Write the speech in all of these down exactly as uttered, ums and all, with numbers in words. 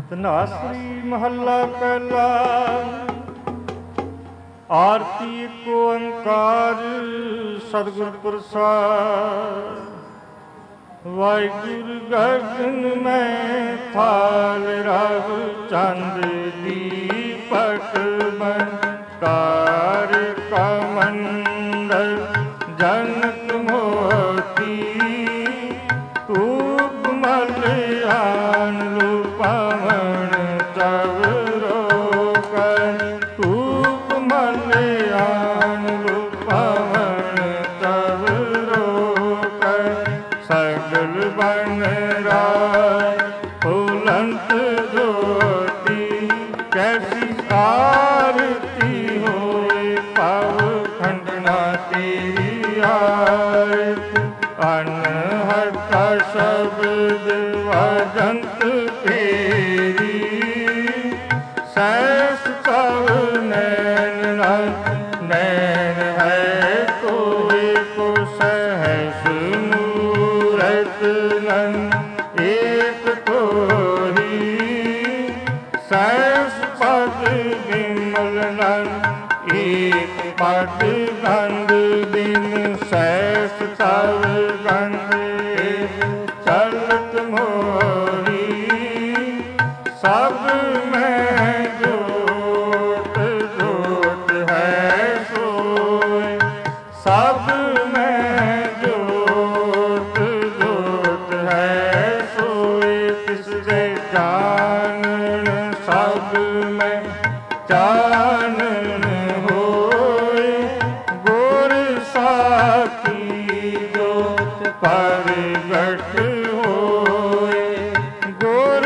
ਧਨਾਸਰੀ ਮਹੱਲਾ ਪਹਿਲਾ। ਆਰਤੀ ਏਕ ਓੰਕਾਰ ਸਤਿਗੁਰ ਪ੍ਰਸਾਦਿ। ਵਾਹਿਗੁਰੂ ਗਗਨ ਮੈਂ ਥਾਲ ਰਵ ਚੰਦ ਦੀਪਕ ਬੰਕਾਰ ਕਮੰਡਲ ਜਨਕ ਮੋਤੀ ਧੂਪ ਮਲਿਆਨ ਪਵਨ ਤਵ ਰੋਕਨ ਧੂਪ ਮਲਿਆਨ ਪਵਨ ਤਵ ਰੋਕਨ ਸਗਲ ਬਨ ਰਾਇ ਫੁਲੰਤ ਜੋਤੀ ਕੈਸੀ ਆਰਤੀ ਹੋਏ ਪਵ ਖੰਡਨਾ ਤੇਰੀ ਆਰਤ ਅਨਹਤਾ ਸ਼ਬਦ ਵਜੰਤ ਤੇਰੀ ਸੈਸ ਤਵ ਨੈਣ ਨੈਣ ਹੈ ਕੋਈ ਕੋ ਸਹਿਸ ਮੂਰਤ ਨਨ ਏਕ ਤੋਹੀ ਸੈਸ ਪਦ ਵਿਮਲ ਨਨ ਏਕ ਪਦ ਗੰਧ ਬਿਨ ਸੈਸ ਤਵ ਗੰਧ ਚਲਤ ਮੋਰੀ ਸਭ ਮੈਂ ਜੋਤ ਜੋਤ ਹੈ ਸੋਇ ਸਭ ਮੈਂ ਜੋਤ ਜੋਤ ਹੈ ਸੋਇ ਤਿਸ ਦੇ ਜਾਣਨ ਸਭ ਮੈਂ ਜਾਣਨ ਹੋਏ ਗੁਰ ਸਾਖੀ ਜੋਤ ਪ੍ਰਗਟ ਹੋਏ ਗੁਰ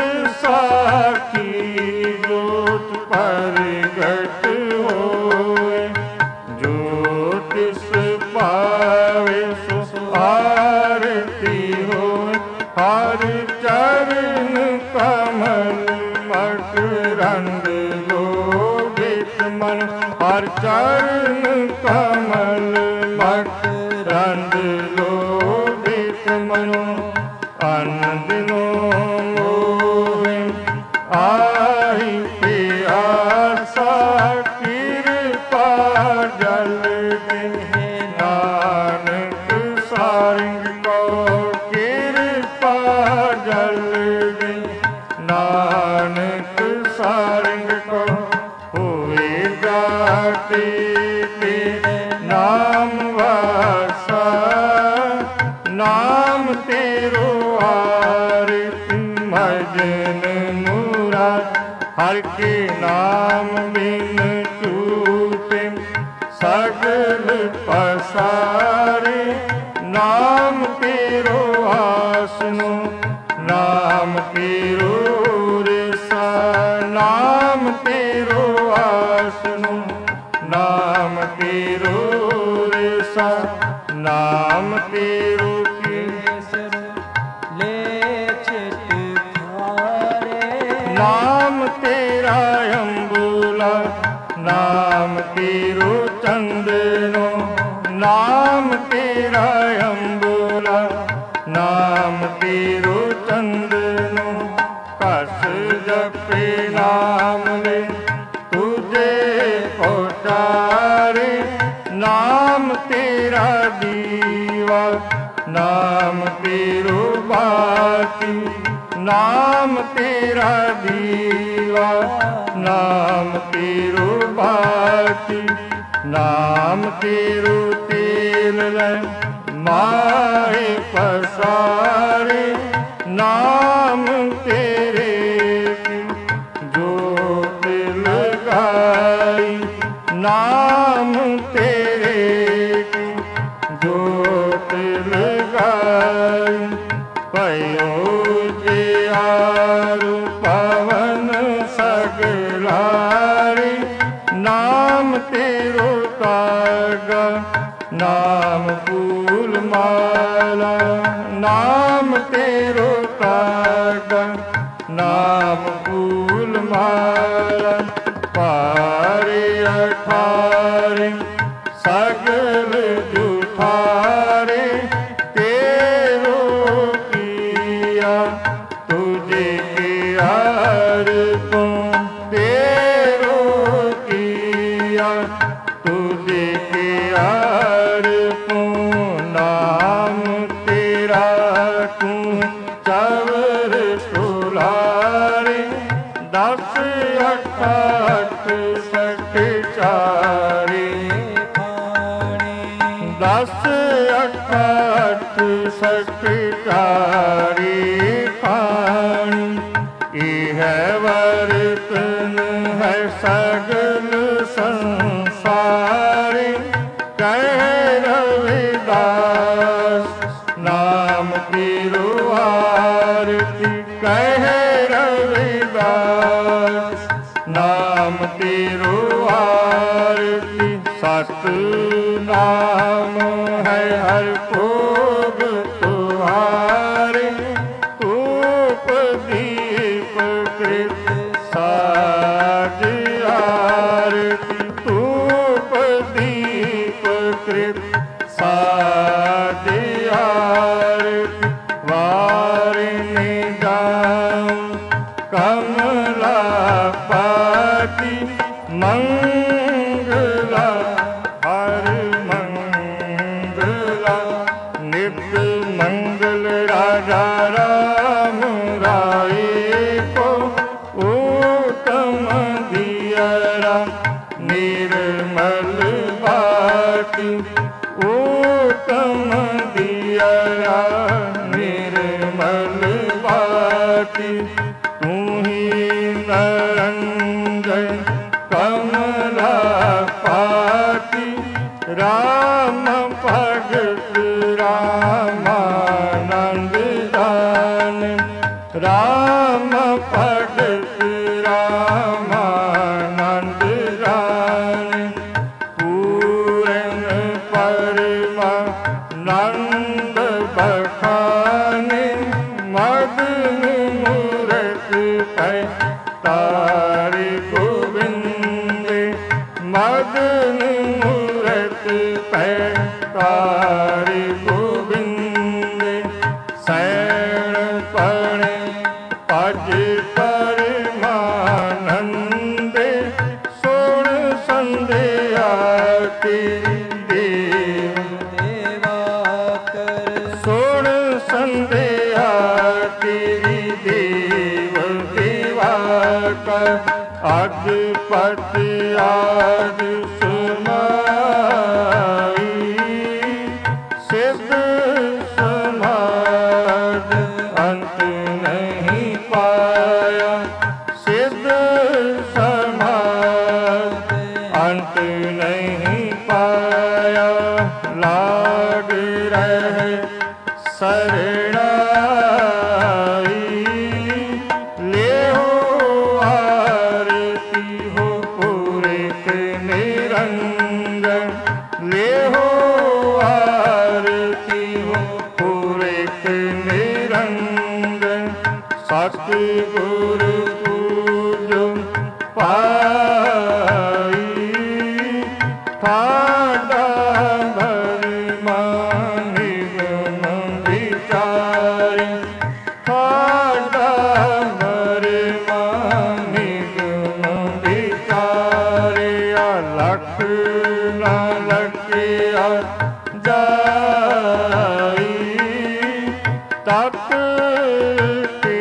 ਸਾਖੀ ਜੋਤ ਪ੍ਰਗਟ ਹੋਏ ਜੋ ਤਿਸ ਪਾਵੇ ਸੋ ਆਰਤੀ ਹੋਏ ਹਰ ਚਰਨ ਕਮਲ ਮਕਰੰਦ ਲੋਭਿਤ ਮਨ ਹਰ ਚਰਨ ਕਮਲ ਮਕਰੰਦ ਲੋਭਿਤ ਮਨੋ ਅਨੰਦਿਨੋ ਮੋਹਿ ਆਈ ਪਿਆਸਾ ਕਿਰਪਾ ਜਲ ਦੇ ਨਾਨਕ ਸਾਰਿੰਗ ਕੋ ਕਿਰਪਾ ਜਲ ਦੇ ਨਾਨਕ ਸਾਰਿੰਗ ਕੋ ਹੋਏ ਜਾਤੇ ਤੇ ਨਾਮ ਵਾਸਾ ਨਾਮ ਤੇਰੋ ਆਰਤੀ ਭਜਨ ਮੁਰਾਦ ਹਰ ਕੇ ਨਾਮ ਬਿਨ ਝੂਠੇ ਸਗਲ ਪਸਾਰੇ ਨਾਮ ਤੇਰੋ ਆਸਨੋ ਨਾਮ ਤੇਰੋ ਰਸਾ ਨਾਮ ਤੇਰੋ ਆਸਨੋ ਨਾਮ ਤੇਰੋ ਰਸਾ ਨਾਮ ਤੇਰੋ ਕੇਸਰ ਲੈ ਚਿਤ ਖਾਰੇ ਨਾਮ ਤੇਰਾ ਅੰਬੂਲਾ ਨਾਮ ਤੇਰੋ ਚੰਦਨੋ ਨਾਮ ਤੇਰਾ ਅੰਬੂਲਾ ਨਾਮ ਤੇਰੋ ਚੰਦਨੋ ਕਸ ਜਪੇ ਨਾਮ ਲੈ ਤੁਝੇ ਪਹੁੰਚਾਰੇ ਨਾਮ ਤੇਰਾ ਦੀਵਾ ਨਾਮ ਤੇਰੋ ਬਾਤੀ ਨਾਮ ਤੇਰਾ ਦੀਵਾ ਨਾਮ ਤੇਰੋ ਬਾਤੀ ਨਾਮ ਤੇਰੋ ਤੇਲ ਲੈ ਮਾਏ ਪਸਾਰੇ ਨਾਮ ਤੇਰੇ ਜੋਤ ਲਗਾਈ ਨਾਮ ਤੇਰੇ ਜੋਤ ਲਗਾਈ ਭਇਓ ਜਿਆਰੂ ਪਵਨ ਸਗਲਾਰੇ ਨਾਮ ਤੇਰੋ ਤਾਗਾ ਨਾਮ ਫੂਲ ਮਾਲਾ ਨਾਮ ਤੇਰੋ ਤਾਗਾ ਨਾਮ ਫੂਲ ਮਾਲਾ ਪਾਰੇ ਅਠਾਰੇ ਸਗਲ ਜੁਠਾਰੇ ਤੇਰੋ ਕੀਆ ਤੁਝੇ ਕਿਆ ਦਸ ਅਠਾਠ ਸਠਚਾਰੀ ਦਸ ਅਠਾਠ ਸਠਚਾਰੀ ਖਾਣੀ। ਇਹ ਵਰਤਨ ਹੈ ਸਗਲ ਸੰਸਾਰੇ ਕਹਿ ਰਵਿਦਾਸ ਨਾਮ ਤੇਰੋ ਆਰਤੀ ਕਹਿ ਰਵਿਦਾਸ ਨਾਮ ਤੇਰੋ ਆਰਤੀ। ਸਤ ਨਾਮ ਹੈ ਹਰ ਭੋਗ ਤੁਹਾਰੇ ਧੂਪ ਦੀਪ ਕ੍ਰਿਤ ਸਾਜ ਆਰਤੀ ਧੂਪ ਦੀਪ ਕ੍ਰਿਤ ਸਾਜ ਆਰਤੀ। ਵਾਰਿਨੀ ਜਾਉ ਕਮਲਾ ਪਾਤੀ ਮੰਗਲਾ ਹਰ ਮੰਗਲਾ ਨਿਤ ਮੰਗਲ ਰਾਜਾ ਰਾਮ ਰਾਏ ਕੋ ਊਤਮ ਦੀਅਰਾ ਨਿਰਮਲ ਬਾਟੀ ਊਤਮ ਦੀਅਰਾ ਨਿਰਮਲ ਬਾਟੀ। ਤੂੰ ਹੀ ਨਰੰਜਨ ਕਮਲਾ ਪਾਤੀ ਰਾਮ ਭਗਤ ਰਾਮਾਨੰਦ ਦਾਨ ਰਾਮ ਭਗਤ ਰਾਮਾਨੰਦ ਦਾਨ। ਪੂਰਨ ਪਰਮਾਨੰਦ ਬਖਾਨੇ ਮਦਨ ਮੂਰਤ ਪੈ ਤਾਰੇ ਗੋਬਿੰਦੇ ਮਦਨ ਮੂਰਤ ਪੈ ਤਾਰੇ ਗੋਬਿੰਦੇ। ਸੈਣ ਪਣੇ ਭਜ ਪਰਮਾਨੰਦੇ ਸੁਣ ਸੰਧਿਆ ਤੇਰੀ ਦੇਵ ਦੇਵਾ ਕਰ ਸੁਣ ਸੰਧਿਆ ਤੇਰੀ ਦੇਵ ਦੇਵਾ ਕਰ। ਅਜ ਪਤ ਆਦ ਸਮਾਈ ਸਿੱਧ ਸਮਾਦ ਅੰਤ ਨਹੀਂ ਪਾਇਆ ਸਿੱਧ ਸਮਾਦ ਅੰਤ ਨਹੀਂ ਪਾਇਆ। ਲਾਗ ਰਹਿ ਸਰਣਾਈ ਲਿਓ ਆਰਤੀ ਹੋ ਪੂਰਿਕ ਨਿਰੰਜਨ ਲਿਓ ਆਰਤੀ ਹੋ ਪੂਰਿਕ ਨਿਰੰਜਨ। ਸਤਿਗੁਰ ਪੂਜੋ ਪਾਈ ਠਾਡਾ ਭਰਮਾਨੀ ਗੁਣ ਵਿਚਾਰੇ ਠਾਡਾ ਭਰਮਾਨੀ ਗੁਣ ਵਿਚਾਰੇ। ਲਖ ਨਾ ਲਖਿਆ ਜਾਈ ਤਤ ਕੇ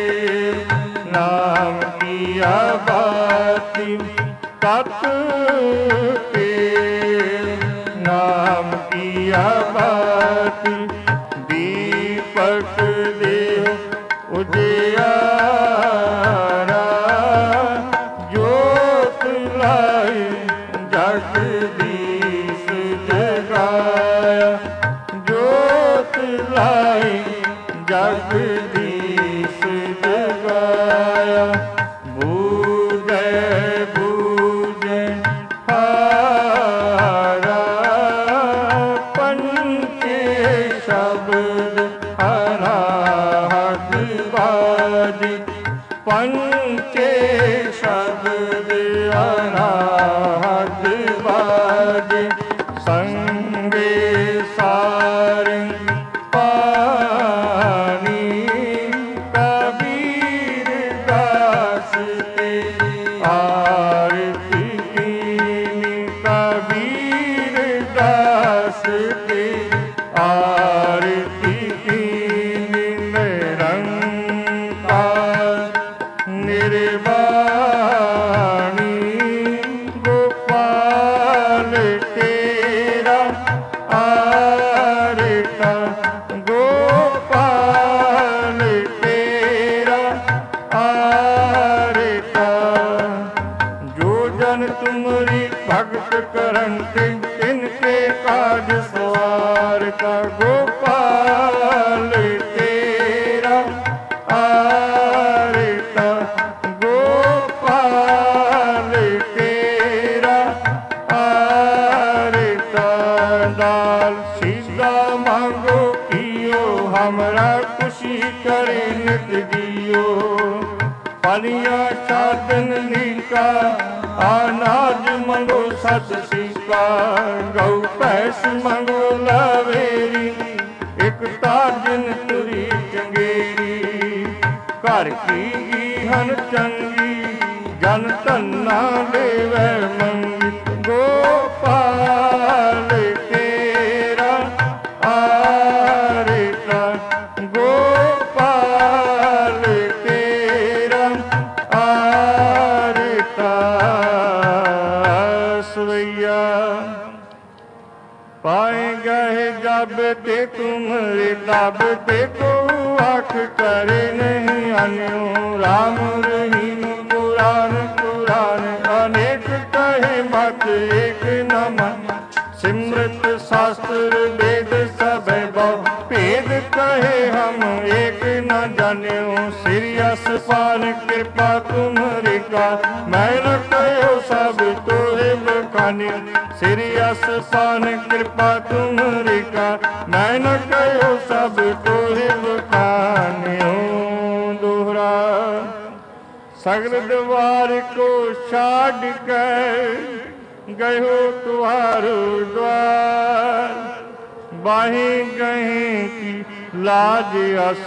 ਨਾਮ ਕੀਆ ਬਾਤੀ ਤਤ ਕੇ ਨਾਮ ਕੀਆ ਬਾਤੀ। ਦੀਪਕ ਦੇ ਉਜਿਆਰਾ ਜੋਤ ਲਾਈ ਜਗਦੀਸ਼ ਜਗਾਇਆ ਜੋਤ ਲਾਈ ਜਗਦੀਸ਼ ਜਗਾਇਆ। ਬੂਝੈ ਬੂਝੈ ਹਾਰਾ ਪੰਚੇ ਸ਼ਬਦ ਅਨਾਹਤ ਬਾਜੀ ਪੰਚੇ ਸ਼ਬਦ ਅਨਾਹਤ ਬਾਜੀ। ਸੰਗੇ ਸਾਰੇ ਪਾਣੀ ਕਬੀਰ ਦਾਸ ਤੇਰੀ ਆਰਤੀ ਕੀਨੀ ਕਬੀਰ ਦਾਸ ਤੇਰੀ ਆਰਤੀ ਕੀਨੀ ਨਿਰੰਕਾਰ ਨਿਰਵਾ ਬਾਲੀਆਂ ਸਾਧਨ ਲੀਕਾ, ਅਨਾਜ ਮੰਗੋ ਸਤ ਸੀਕਾ। ਗਊ ਭੈਂਸ ਮੰਗੋ ਲਵੇਰੀ, ਇੱਕ ਤਾਜਨ ਤੁਰੀ ਚੰਗੇਰੀ। ਘਰ ਕੀ ਹਨ ਚੰਗੀ, ਜਨ ਧੰਨਾ ਦੇਵੈ ਮੰਗੀ। ਗੋਪਾਲ ਤੇਰਾ ਆਰਤਾ, ਗੋਪਾਲ ਤੇਰਾ ਆਰਤਾ। ਸਵਈਆ ਪਾਏ ਗਏ ਜਬ ਤੇ ਤੁਮਰੇ, ਤਬ ਤੇ ਕੋ ਆਖ करे नहीं अन्यो। राम रहीम पुराण पुराण, अनेक कहे मत एक न मन। सिमरत शास्त्र वेद सब बहु, भेद कहे हम एक न जान्यो। श्री असपान कृपा तुम्हारी का, मैं न कहो सब तोहे बखान्यो। श्री असपान कृपा तुम्हारी का, मैं न कहो सब तोहे बखान्यो। दोहरा सगल द्वार को छाड़ कर गयो तुम्हारो द्वार। बाही गही की लाज अस,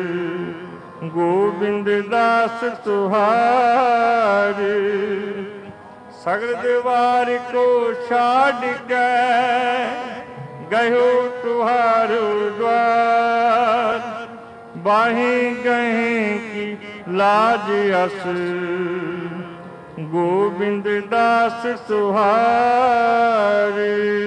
गोविंद दास तुहार। सगल द्वार को छाड़ कर गयो तुम्हारो द्वार। बाही गही की लाज अस, गोविंद दास तुहार।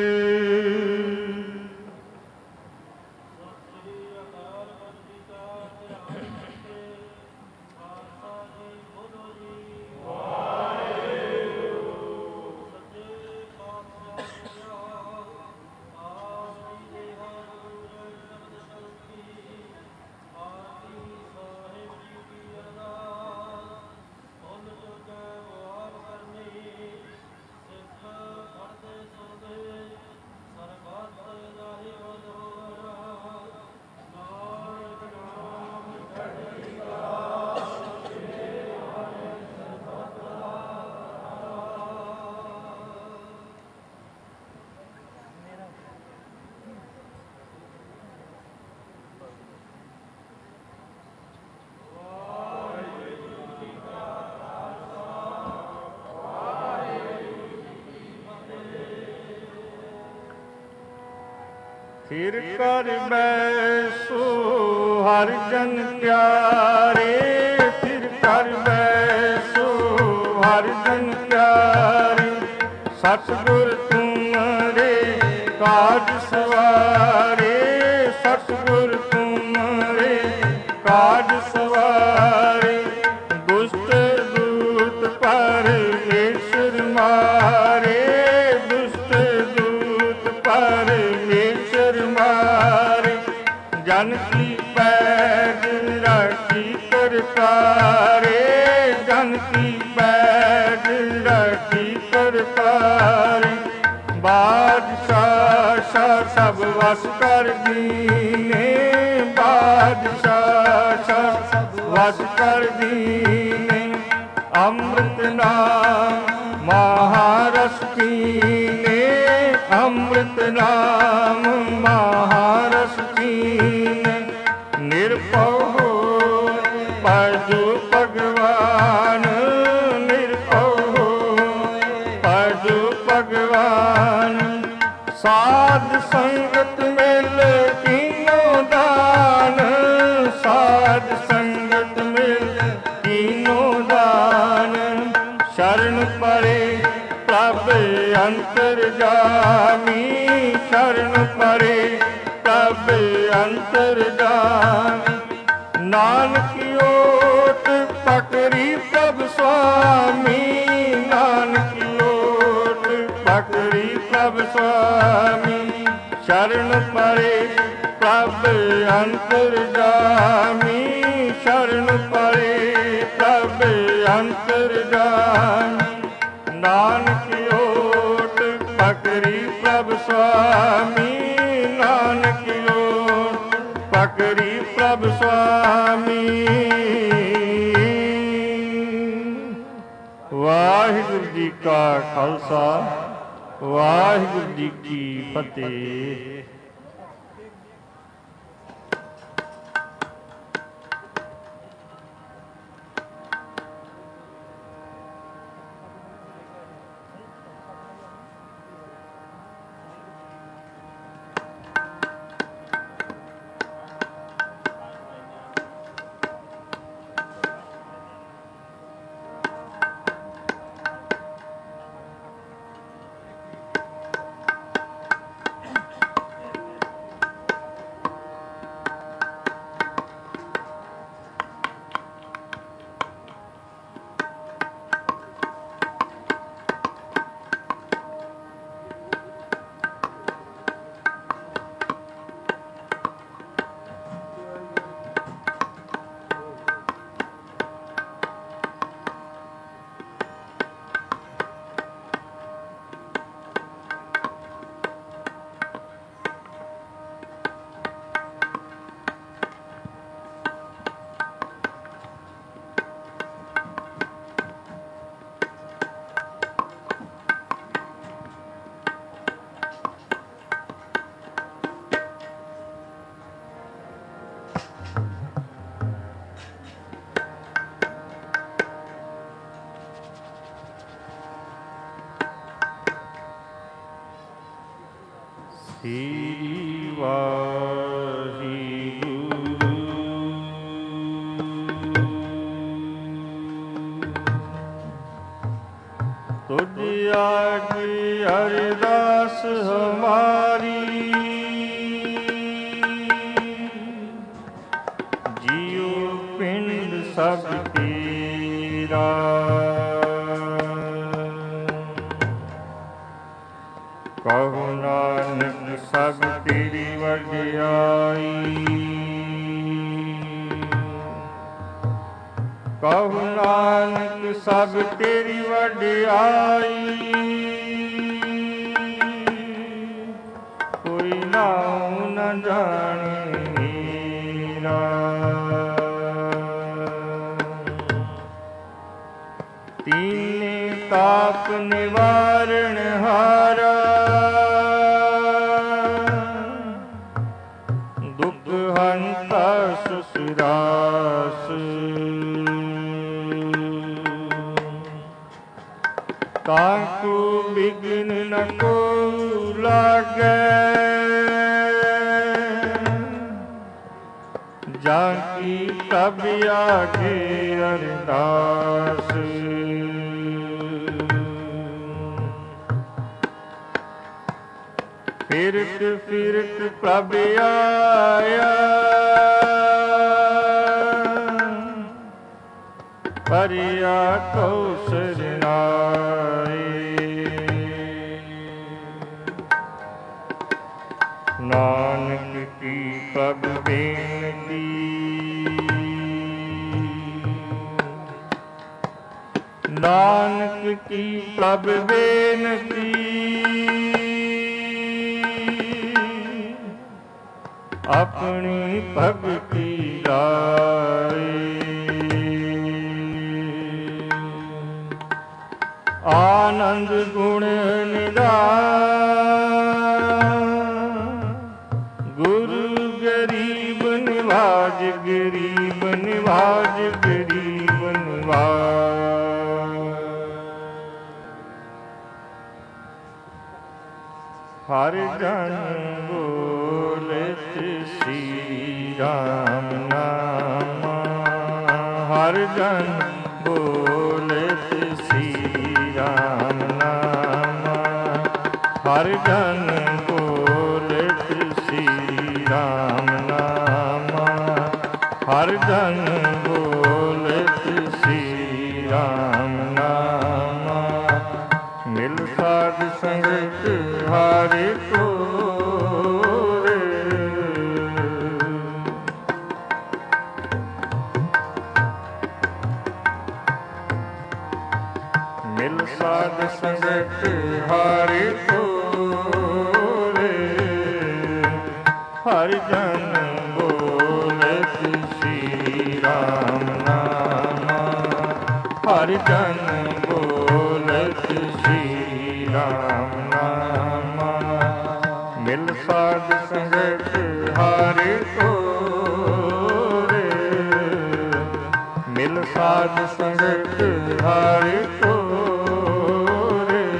फिर कर बैसो हर जन प्यारे। फिर कर बैसो हर जन प्यारे। सतगुर तुम्हारे काज सवारे। सतगुर तुम्हारे काज सवारे। दुष्ट दूत परमेश्वर मारे। दुष्ट दूत परमेश्वर मारे। जन की पैज राखी करतारे। जन की पैज राखी करतारे। बादशाह सब वस कर दीने। बादशाह सब वस कर दीने। अमृत नाम महारस पीने। अमृत नाम महारस पीने। निर्भव हो भजो भगवान। निर्भव हो भजो भगवान। साध संगत मिल तीनों दान। साध संगत मिल तीनों दान। शरण परे प्रभ अंतर्जामी। शरण परे प्रभ अंतर्जामी। नानक ओट पकड़ी प्रभ स्वामी। नानक ओट पकड़ी प्रभ स्वामी। शरण परे प्रभ अंतर्जामी। शरण परे प्रभ अंतर्जामी। नानक ओट पकड़ी प्रभ स्वामी। नानक ओट पकड़ी प्रभ स्वामी। ਕਾ ਖਾਲਸਾ, ਵਾਹਿਗੁਰੂ ਜੀ ਕੀ ਫਤਿਹ। ਸ੍ਰੀ ਵਾਹਿਗੁਰੂ। ਤੁਧ ਆਗੇ ਅਰਦਾਸ ਹਮਾਰੀ, ਜੀਉ ਪਿੰਡ ਸਭ ਤੇਰਾ। ਕਹੋ ਨਾਨਕ ਸਭ ਤੇਰੀ ਵਡਿਆਈ, ਕਹੋ ਨਾਨਕ ਸਭ ਤੇਰੀ ਵਡਿਆਈ। ਕੋਈ ਨਾਉ ਨ ਜਾਣੇ ਮੇਰਾ, ਤੀਨੇ ਤਾਪ ਨਿਵਾਰਣ ਹਾਰਾ। ਦੁਖ ਹੰਤਾ ਸੁਸਰਾਸ, ਤਾਕੂ ਬਿਘਨ ਨ ਕੋ ਲਾਗੈ। ਜਾਂ ਕੀ ਤਬ ਆਗੇ ਅਰਦਾਸ, ਫਿਰਤ ਫਿਰਤ ਪ੍ਰਭ ਆਇਆ। ਪਰਿਆ ਕੋ ਸਰਨਾਏ, ਨਾਨਕ ਕੀ ਪ੍ਰਭ ਬੇਨਤੀ। ਨਾਨਕ ਕੀ ਪ੍ਰਭ ਬੇਨਤੀ, ਆਪਣੀ ਭਗਤੀ ਲਾਏ। ਆਨੰਦ ਗੁਣ ਨਿਧਾਨ, ਗੁਰੂ ਗਰੀਬ ਨਿਵਾਜ, ਗਰੀਬ ਨਿਵਾਜ, ਗਰੀਬ ਨਿਵਾਜ। ਹਰ ਜਨ ਬੋਲਤ ਸ੍ਰੀ ਰਾਮ ਨਾਮ, ਹਰ ਜਨ ਬੋਲਤ ਸ੍ਰੀ ਰਾਮ ਨਾਮ। ਹਰ ਜਨ ਬੋਲਤ ਸ੍ਰੀ ਰਾਮ ਨਾਮ, ਹਰ ਜਨ ਬੋਲਤ ਸ੍ਰੀ ਰਾਮ ਨਾਮ। ਮਿਲ ਸਾਧ ਸੰਗਤ ਹਾਰੇ ਕੋਰੇ, ਮਿਲ ਸਾਧ ਸੰਗਤ ਹਾਰੇ ਕੋਰੇ। ਹਰ ਜਨ ਬੋਲਤ ਸ੍ਰੀ ਰਾਮ ਨਾਮ, ਹਰ ਜਨ ਬੋਲਤ ਮਿਲ ਸਾਧ ਸੰਗਤ ਹਰਿ ਤੋਰੇ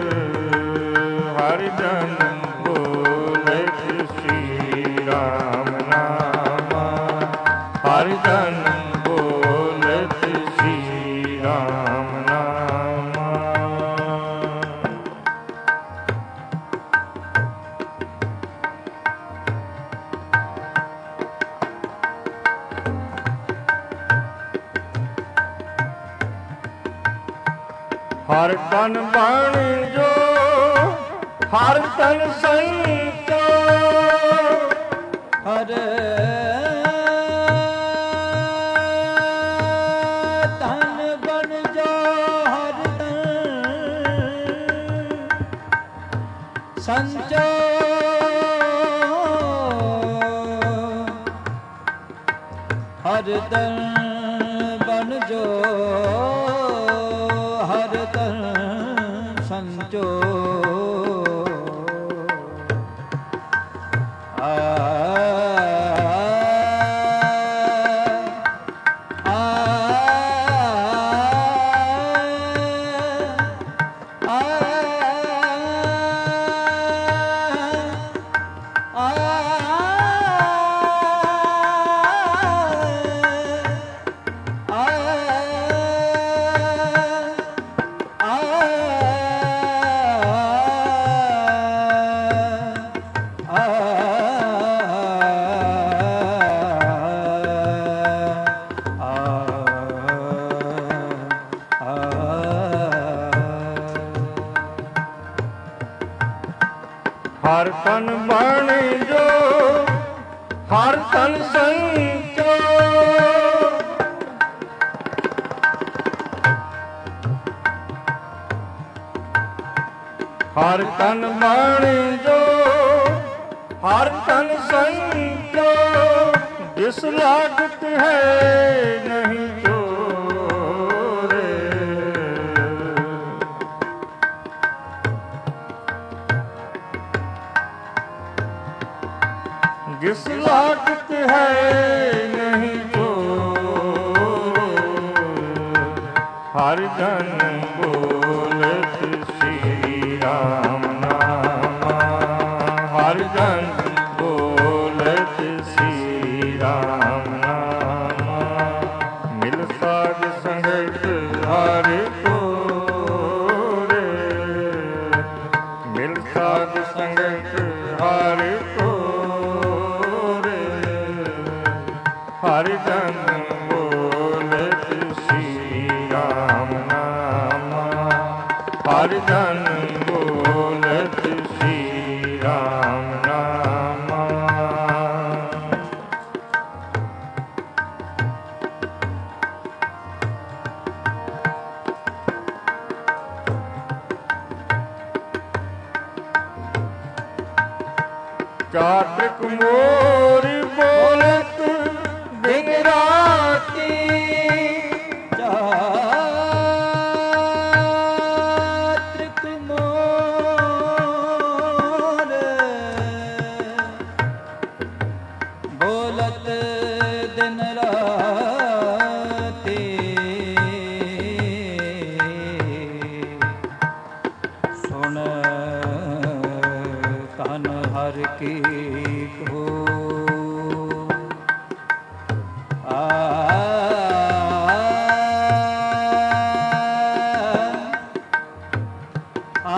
ਹਰਿ ਜਨ ਬੋਲੇ ਸ੍ਰੀ ਰਾਮ ਨਾਮਾ ਹਰਿ ਜਨ ਬੋਲੇ ਸ੍ਰੀ ਰਾਮ ਨਾਮਾ। ਹਰ ਤਨ ਬਾਣੀ ਜੋ ਹਰ ਤਨ ਸੰਤੋ ਹਰ ਤਨ ਬਨ ਜੋ ਹਰ ਤਨ ਸੰਚੋ ਹਰ ਤਨ ਬਨ ਜੋ ਹਰ ਤਨ ਸੰਚੋ ਆ ਆ ਹਰ ਤਨ ਬਾਣੀ ਜੋ ਹਰ ਤਨ ਸੰਤੋ ਹਰ ਤਨ ਬਾਣੀ ਜੋ ਹਰ ਤਨ ਸੰਤੋ ਜਿਸ ਲਾਗਤ ਹੈ ਨਹੀਂ ਚੋਰੇ ਜਿਸ ਲਾਗਤ ਹੈ ਨਹੀਂ ਚੋਰੇ ਹਰਿ ਜਨ ਬੋਲਤ ਸ੍ਰੀ ਰਾਮ ਨਾਮਾ ਹਰਿ ਜਨ ਬੋਲਤ ਸ੍ਰੀ ਰਾਮ ਨਾਮਾ ਮਿਲ ਸਾਧ ਸੰਗਤ ਹਰਿ ਤੋਰੇ ਮਿਲ ਸਾਧ ਸੰਗਤ ਹਰਿ ਤੋਰੇ ਹਰਿ ਜਨ ਬੋਲਤ ਸ੍ਰੀ ਰਾਮ ਨਾਮਾ ਹਰਿ ਜਨ ਬੋਲਤ ਸ੍ਰੀ ਰਾਮ ਨਾਮਾ। ਚਾਤ੍ਰਿਕ ਮੋਰ ਬੋਲਤ ਦਿਨ ਰਾਤੀ ਚਾਤ੍ਰਿਕ ਮੋਰ ਬੋਲਤ ਦਿਨ ਰਾਤੀ ਸੁਣ ਕਨ ਹਰ ਕੀ ਕੋ ਆ ਆ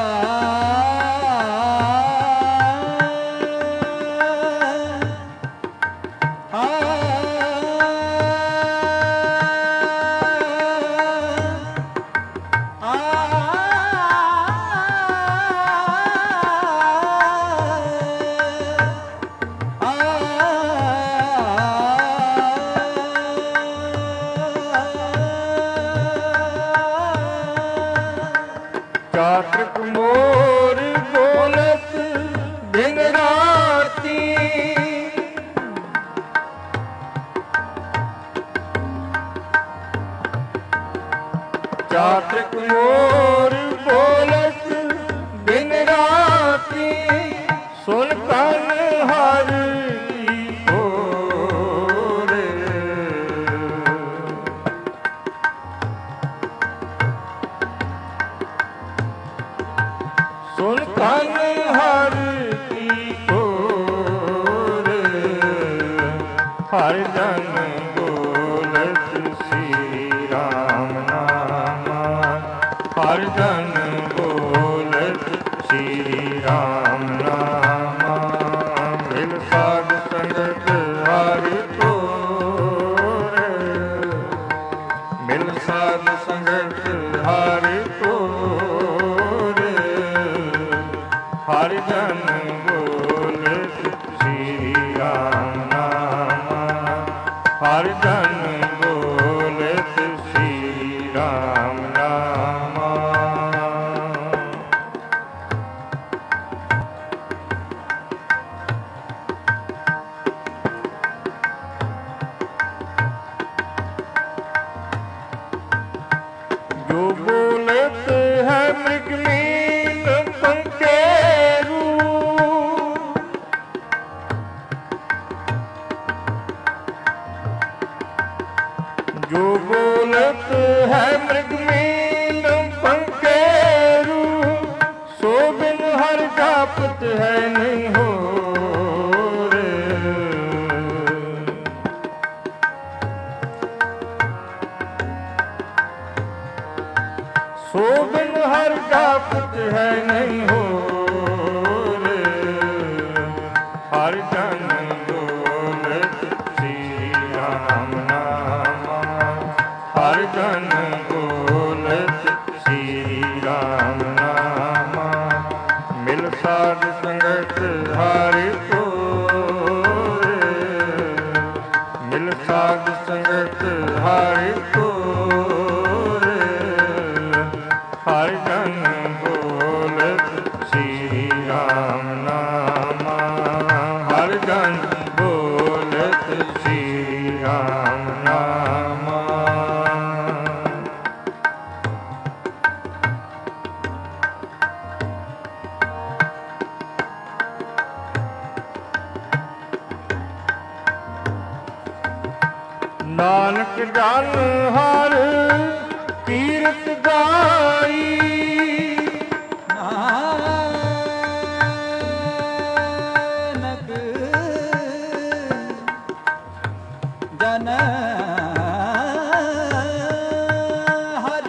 ਚਾਤ੍ਰਿਕ ਮੋਰ ਬੋਲਤ ਦਿਨ ਰਾਤੀ ਚਾਤ੍ਰਿਕ ਮੋਰ ਬੋਲਤ ਦਿਨ ਰਾਤੀ ਸੁਨ ਕਨ ਹਰਿ ਤੋਰੇ ਹਰਿ ਜਨ ਬੋਲਤ ਸ੍ਰੀ ਰਾਮ ਨਾਮਾ। ਮਿਲ ਸਾਧ ਸੰਗਤ ਹਰਿ ਤੋਰੇ, ਮਿਲ ਸਾਧ ਸੰਗਤ ਹਰਿ ਤੋਰੇ। ਹਰਿ ਜਨ ਬੋਲਤ ਸ੍ਰੀ ਰਾਮ ਨਾਮਾ। ਹਰਿ ਜਨ ਬੋਲਤ ਸ੍ਰੀ ਰਾਮ ਨਾਮਾ। ਜੋ ਬੋਲਤ ਹੈ ਮ੍ਰਿਗਲੀਨ ਪੰਕੇਰੂ, ਜੋ ਬੋਲਤ ਹੈ ਮ੍ਰਿਗਲੀਨ ਪੰਕੇਰੂ। ਸੋ ਬਿਨ ਹਰਿ ਜਾਪਤ ਹੈ ਨਹੀਂ ਹੋਰ। ਸੋ ਬਿਨ ਹਰਿ ਜਾਪਤ ਹੈ ਨਹੀਂ ਹੋਰ। ਹਰਿ ਜਨ ਬੋਲਤ ਸ੍ਰੀ ਰਾਮ ਨਾਮਾ। ਹਰਿ ਜਨ ਬੋਲਤ ਸ੍ਰੀ ਰਾਮ ਨਾਮਾ। ਮਿਲ ਸਾਧ ਸੰਗਤ ਹਰਿ ਤੋਰੇ, ਮਿਲ ਸਾਧ ਸੰਗਤ ਹਰਿ ਤੋਰੇ। ਹਰਿ ਜਨ ਬੋਲਤ ਸ੍ਰੀ ਰਾਮ ਨਾਮਾ। ਹਰਿ ਜਨ ਬੋਲਤ ਸ੍ਰੀ ਰਾਮ ਨਾਮਾ। ਨਾਨਕ ਜਨ ਹਰ ਕੀਰਤ ਗਾਈ। ਨਾਨਕ ਜਨ ਹਰਿ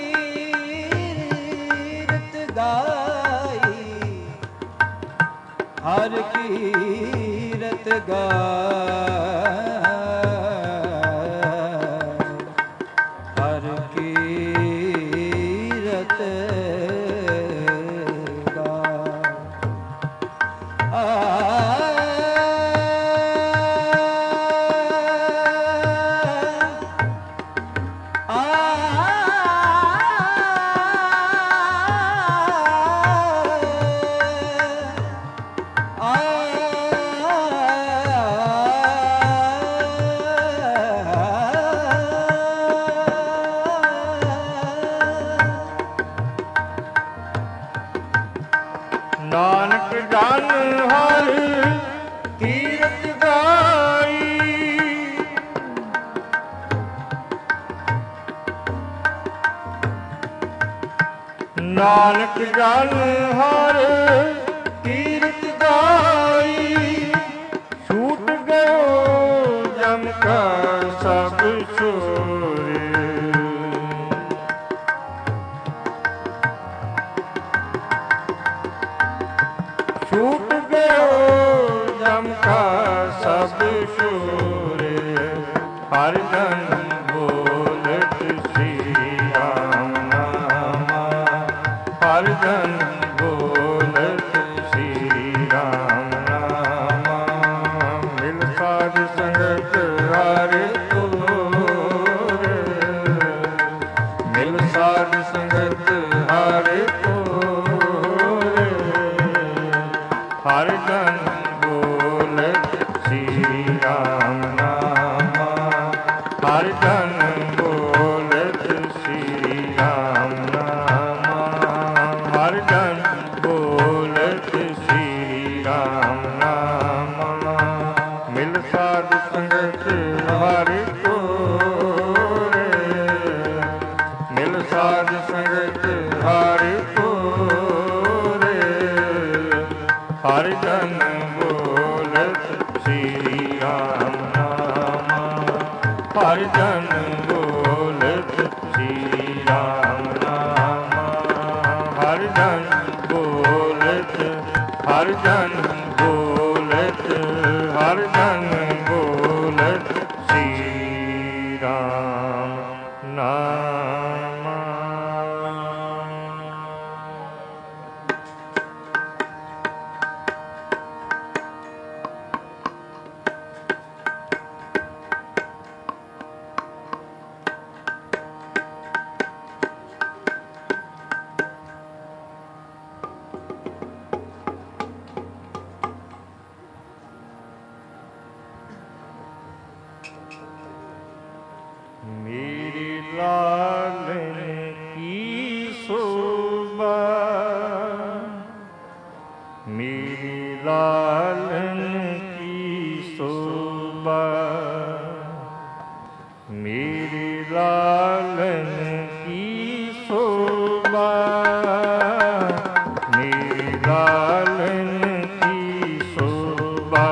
ਕੀਰਤ ਗਾਈ। ਹਰਿ ਕੀਰਤ ਗਾਈ। ਹਰਿ ਕੀਰਤ ਗਾਈ। ਆ ਨਾਨਕ ਜਨ ਹਰ ਕੀਰਤ ਗਾਈ। ਨਾਨਕ ਜਨ ਹਰ ਕੀਰਤ ਗਾਈ। ਛੂਟ ਗਇਓ ਜਮ ਕਾ ਸਭ ਛੋਰੇ। ਛੂਟ ਗਇਓ ਜਮ ਕਾ ਸਭ ਛੋਰੇ। ਹਰਿ ਜਨ ਬੋਲਤ ਸ੍ਰੀ ਰਾਮ ਨਾਮਾ। ਹਰਿ ਜਨ ਬੋਲਤ ਸ੍ਰੀ ਰਾਮ ਨਾਮਾ। ਮਿਲ ਸਾਧ ਸੰਗਤ ਹਰਿ ਤੋਰੇ, ਮਿਲ ਸਾਧ ਸੰਗਤ ਹਰਿ ਤੋਰੇ। ਹਰਿ ਜਨ ਬੋਲਤ ਸ੍ਰੀ ਰਾਮ ਨਾਮਾ। ਹਰਿ ਜਨ ਬੋਲਤ ਸ੍ਰੀ ਰਾਮ ਨਾਮਾ। ਹਰਿ ਜਨ ਬੋਲਤ ਸ੍ਰੀ ਰਾਮ ਨਾਮਾ। ਮਿਲ ਸਾਧ ਸੰਗਤ ਹਰਿ ਤੋਰੇ, ਮਿਲ ਸਾਧ हर जन बोलत हर जन बोलत श्री राम नाम। मेरी लालन की शोभा मेरी लालन की शोभा मेरी लालन की शोभा मेरी लालन की शोभा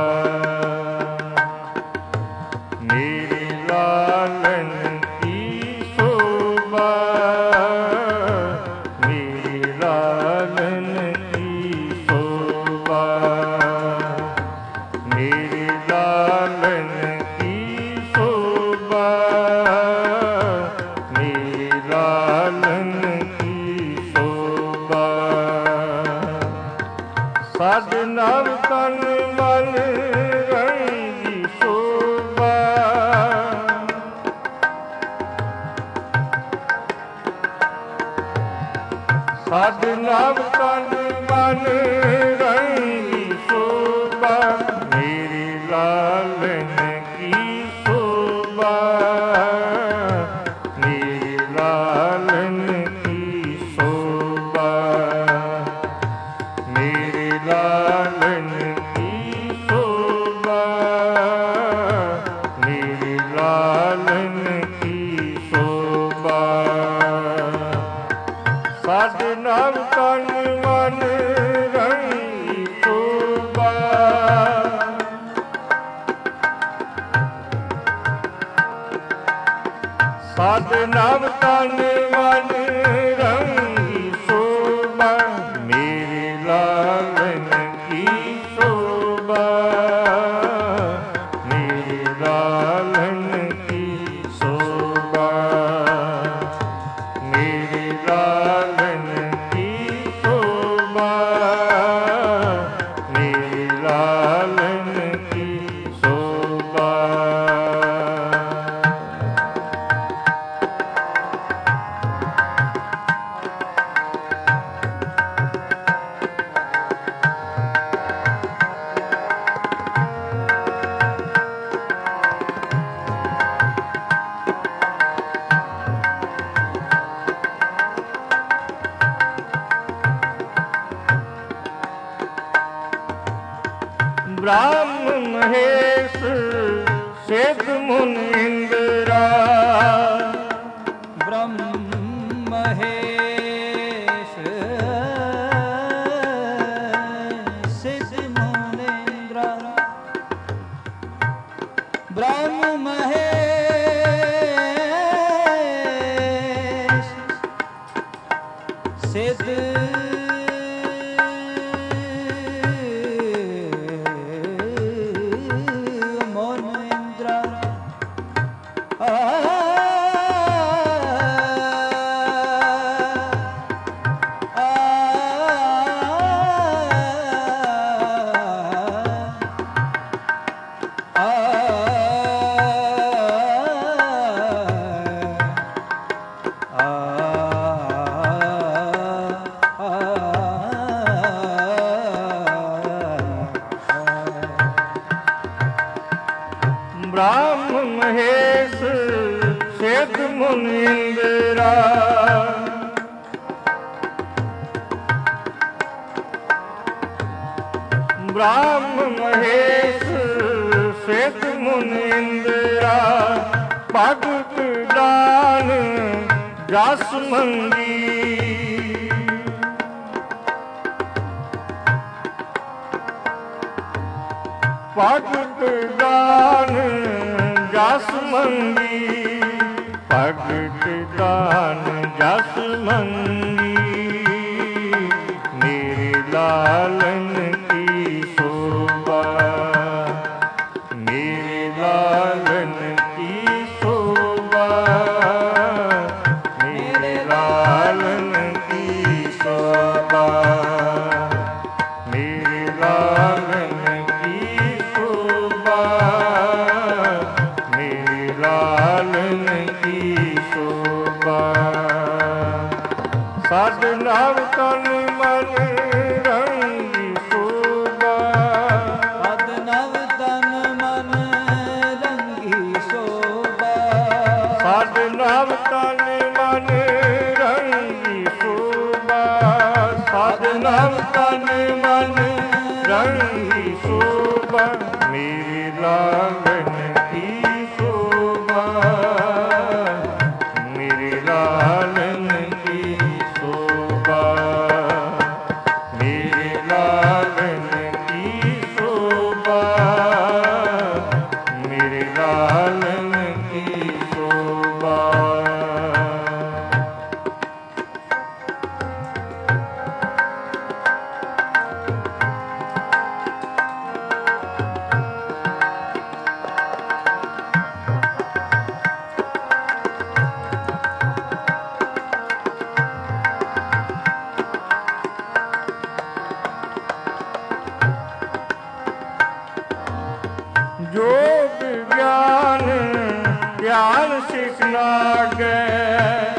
मेरी लालन साध नव तन मन रंगी शोभा साध नव तन मन रंगी शोभा मेरी लालन की शोभा मेरी लालन की शोभा मेरी लालन की शोभा मेरी लालन की शोभा साध नव तन मन रंगी शोभा साध नव तन मन रंगी शोभा मेरी लालन की शोभा मेरी लालन की शोभा मेरी लालन की शोभा मेरी लालन की शोभा। ब्रह्म महेश सिद्ध मुनि इंद्रा ब्रह्म महेश सिद्ध मुनीन्द्रा ब्रह्म महेश सिद्ध ब्रह्म महेश सिद्ध मुनीन्द्रा ब्रह्म महेश सिद्ध मुनीन्द्रा भगत दान जस मंगी भगत दान जस मंगी भगत दान जस मंगी मेरी लालन की ਸਾਧ ਨਵ ਤਨ ਮਨ ਰੰਗੀ ਸੋਭਾ ਸਾਧ ਨਵ ਤਨ ਮਨ ਰੰਗੀ ਸੋਭਾ ਸਾਧ ਨਵ ਤਨ ਮਨ ਰੰਗੀ ਸੋਭਾ ਸਾਧ ਨਵ ਤਨ ਮਨ ਰੰਗੀ ਸੋਭਾ ਮੇਰੀ ਲਾਗਨ ਕੀ ਸੋਭਾ ਮੇਰੀ ਲਾਲਨ ਕੀ ਸੋਭਾ ਮੇਰੀ ਲਾਲਨ ਕੀ ਸੋਭਾ ਮੇਰੀ ਲਾਲਨ ਕੀ ਸੋਭਾ जोग ज्ञान ज्ञान सिखना गए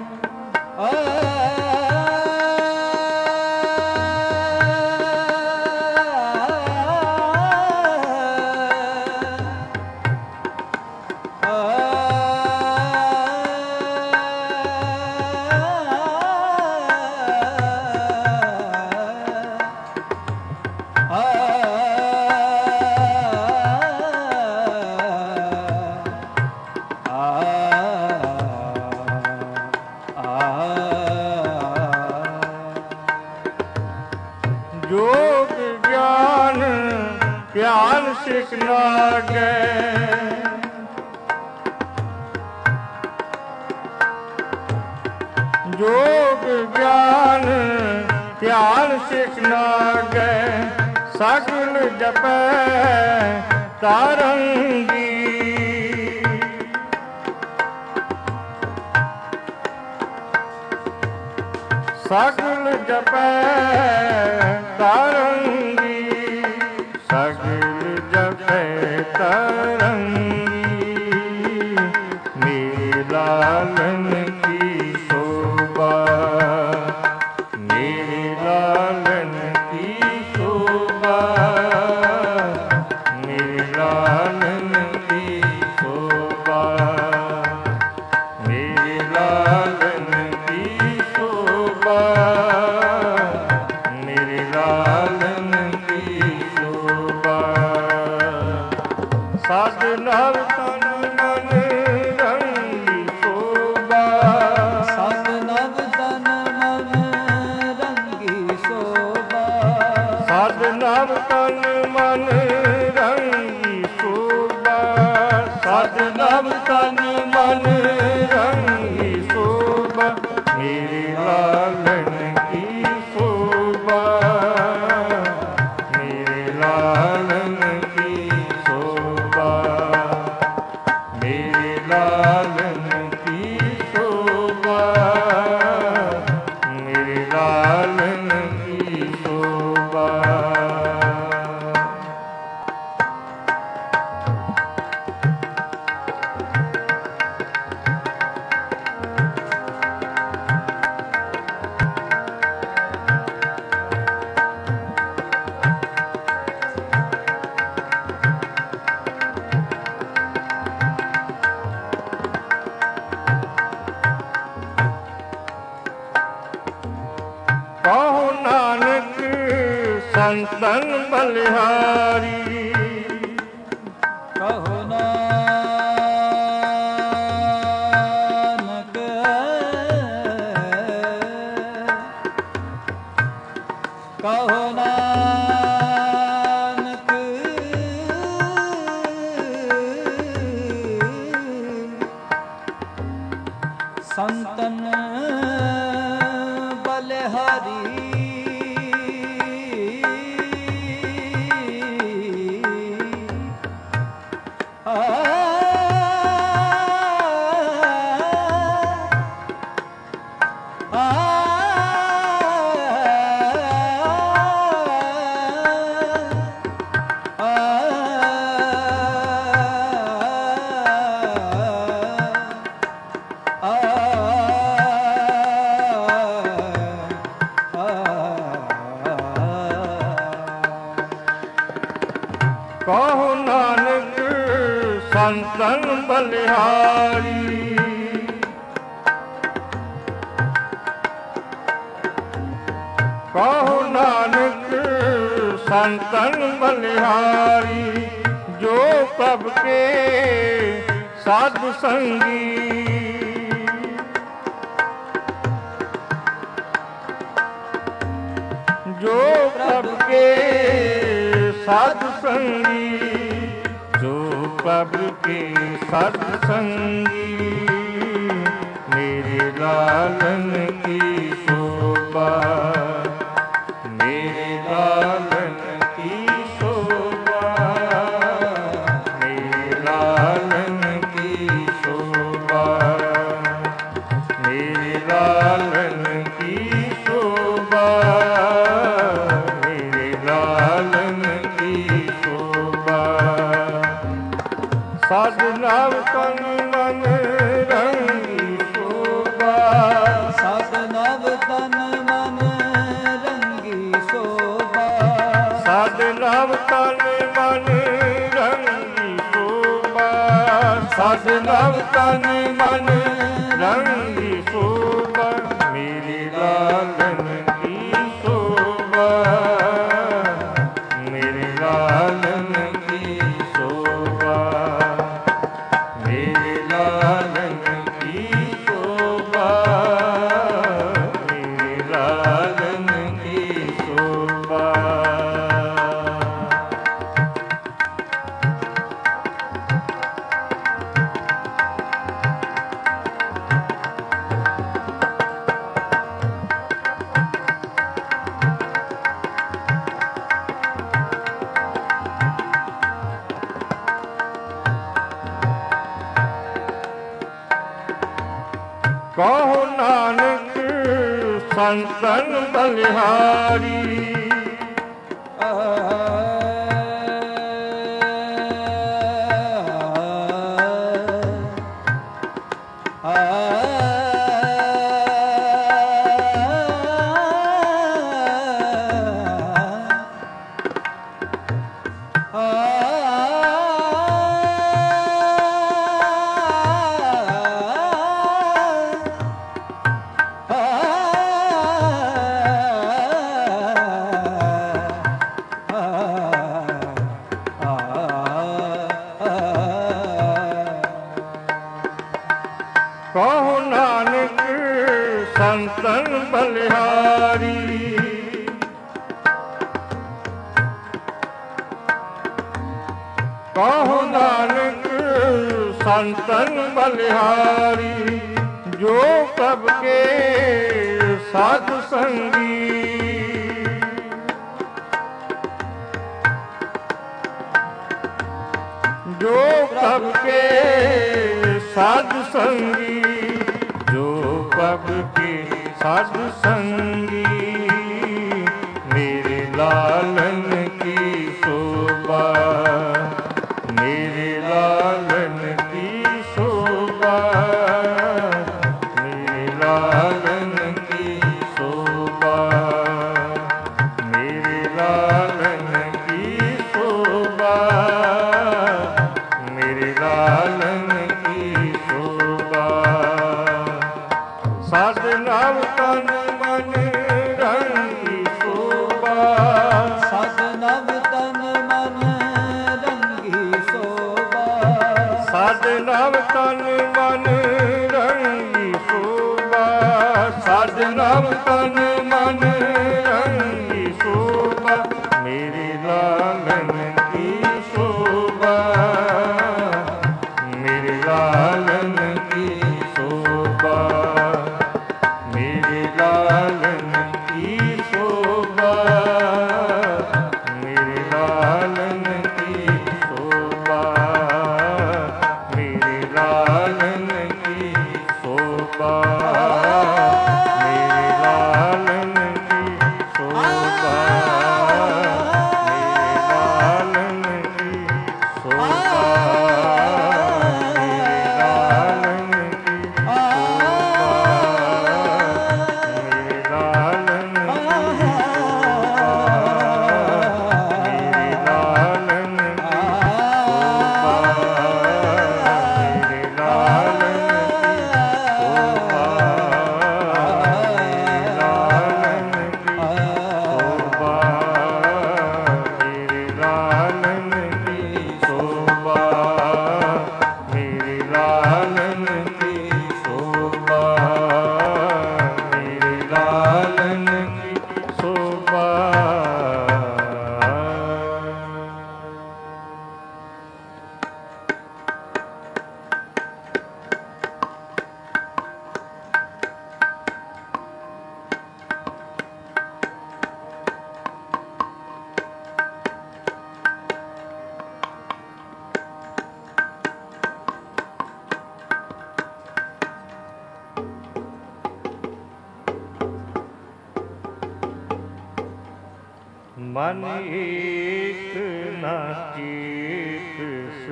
जोग ज्ञान ज्ञान सिखना गए जोग ज्ञान ज्ञान सिखना गए सगुन जपै तारंगी सगुन जपै तारंगी सगुन जपै तारंगी मेरे लालन की शोभा मेरे लालन की शोभा मेरे लालन की शोभा मेरे लालन की शोभा मेरे लालन की शोभा साध नव तन मन रंगी शोभा साध नव तन मन रंगी शोभा साध नव तन मन रंगी शोभा साध नव तन मन रंगी शोभा मेरे लालन की शोभा मेरे लालन की शोभा मेरे लालन की शोभा मेरे लालन की शोभा कहो नानक संतन बलिहारी कहो नानक कहो नानक संतन बलिहारी ਸੰਤਨ ਬਲਿਹਾਰੀ। ਕਹੋ ਨਾਨਕ ਸੰਤਨ ਬਲਿਹਾਰੀ, ਜੋ ਪ੍ਰਭ ਕੇ ਸਾਧ ਸੰਗੀ। ਜੋ ਪ੍ਰਭ ਕੇ ਸਾਧ ਸੰਗੀ, ਜੋ ਪ੍ਰਭ ਕੇ ਸਾਧ ਸੰਗੀ। ਮੇਰੇ ਲਾਲਨ ਕੀ ਸ਼ੋਭਾ, ਮੇਰੇ ਲਾਲਨ ਕੀ ਸ਼ੋਭਾ, ਮੇਰੇ ਲਾਲਨ ਕੀ ਸ਼ੋਭਾ, ਮੇਰੇ ਲਾਲਨ ਕੀ ਸ਼ੋਭਾ, ਮੇਰੇ ਲਾਲਨ ਕੀ ਸ਼ੋਭਾ। ਸਾਧ ਨਵ ਤਨ ਮਨ ਰੰਗੀ ਸ਼ੋਭਾ, ਸਾਧ ਨਵ ਤਨ ਮਨ ਰੰਗੀ ਸ਼ੋਭਾ, ਸਾਧ ਨਵ ਤਨ ਮਨ ਰੰਗੀ ਸ਼ੋਭਾ, ਸਾਧ ਨਵ ਤਨ ਮਨ ਰੰਗੀ ਸ਼ੋਭਾ। ਮੇਰੀ ਲਾਲਨ ਕੀ ਸ਼ੋਭਾ, ਮੇਰੇ ਲਾਲਨ ਕੀ ਸ਼ੋਭਾ, ਮੇਰੇ ਲਾਲਨ ਕੀ ਸ਼ੋਭਾ, ਮੇਰੇ ਲਾਲਨ ਕੀ ਸ਼ੋਭਾ। ਕਹੋ ਨਾਨਕ ਸੰਤਨ ਬਲਿਹਾਰੀ। ਕਹੋ ਨਾਨਕ ਸੰਤਨ ਬਲਿਹਾਰੀ। ਕਹੋ ਨਾਨਕ ਸੰਤਨ ਬਲਿਹਾਰੀ, ਜੋ ਪ੍ਰਭ ਕੇ ਸਾਧ ਸੰਗੀ। ਜੋ ਪ੍ਰਭ ਕੇ ਸਾਧ ਸੰਗੀ, ਜੋ ਪ੍ਰਭ ਕੇ ਸਾਧ ਸੰਗੀ। ਮੇਰੇ ਲਾਲਨ ਕੀ ਸ਼ੋਭਾ, ਮੇਰੇ ਲਾਲਨ ਕੀ ਸ਼ੋਭਾ, ਮੇਰੇ ਲਾਲਨ ਕੀ ਸ਼ੋਭਾ, ਮੇਰੇ ਲਾਲਨ ਕੀ ਸ਼ੋਭਾ, ਮੇਰੇ ਲਾਲਨ ਕੀ ਸ਼ੋਭਾ। ਸਾਧ ਨਵ ਤਨ ਮਨ ਰੰਗੀ ਸ਼ੋਭਾ, ਸਾਧ ਨਵ ਤਨ ਮਨ ਰੰਗੀ ਸ਼ੋਭਾ, ਸਾਧ ਨਵ ਤਨ ਮਨ ਰੰਗੀ ਸ਼ੋਭਾ, ਸਾਧ ਨਵ ਤਨ ਮਨ ਰੰਗੀ ਸ਼ੋਭਾ। ਮੇਰੇ ਲਾਲਨ ਕੀ ਸ਼ੋਭਾ, ਮੇਰੇ ਲਾਲਨ ਕੀ ਸ਼ੋਭਾ, ਮੇਰੇ ਲਾਲਨ ਕੀ ਸ਼ੋਭਾ, ਮੇਰੇ ਲਾਲਨ ਕੀ ਸ਼ੋਭਾ, ਮੇਰੇ ਲਾਲਨ ਕੀ ਸ਼ੋਭਾ, ਮੇਰੇ ਲਾਲਨ ਕੀ ਮਨ ਏਕ ਨਾ ਚੇਤਸ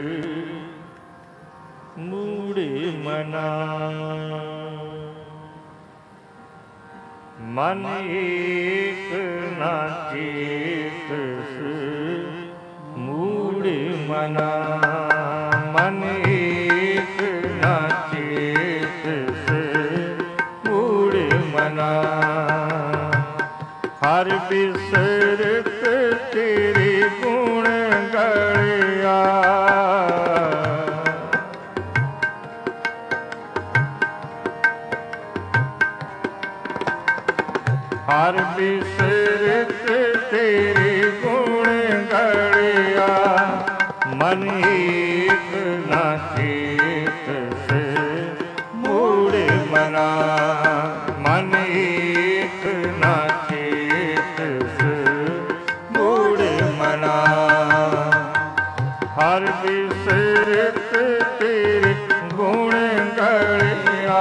ਮੂੜੇ ਮਨਾ ਮਨ ਏਕ ਨਾ ਚੇਤਸ ਮੂੜੇ ਮਨਾ ਮਨ ਏਕ ਨਾ ਚੇਤਸ ਮੂੜੇ ਮਨਾ ਹਰ ਬਿਸਰਤ ਤੇਰੇ ਗੁਣ ਗਲਿਆ ਹਰ ਬਿਸਰਤ ਤੇਰੇ ਗੁਣ ਗਲਿਆ ਮਨ ਏਕ ਨਾ ਚੇਤਸ ਮੂੜੇ ਮਨਾ ਮਨ ਏਕ ਨਾ ਚੇਤਸ ਮੂੜੇ ਮਨਾ ਹਰ ਬਿਸਰਤ ਤੇਰੇ ਗੁਣ ਗਲਿਆ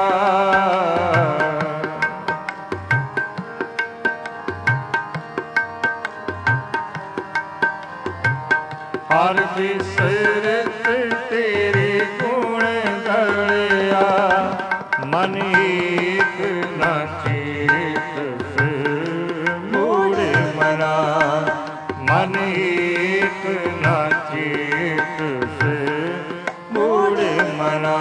ਹਰ ਬਿਸਰਤ ਤੇਰੇ ਗੁਣ ਗਲਿਆ ਮਨ ਏਕ ਨਾ ਚੇਤਸ ਮੂੜੇ ਮਨਾ ਮਨ ਏਕ ਨਾ ਚੇਤਸ ਮੂੜੇ ਮਨਾ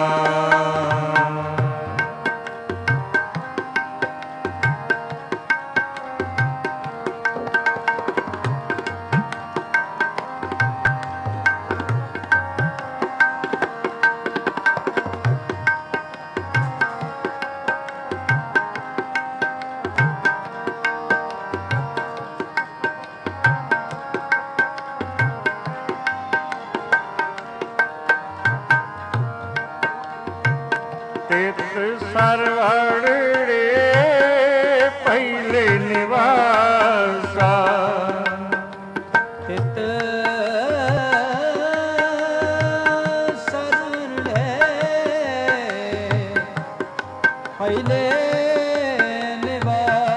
ਤਿਤ ਸਰਵੜੇ ਪਹਿਲੇ ਨਿਵਾਸਾ ਤਿਤ ਸਰਵੜੇ ਪਹਿਲੇ ਨਿਵਾਸਾ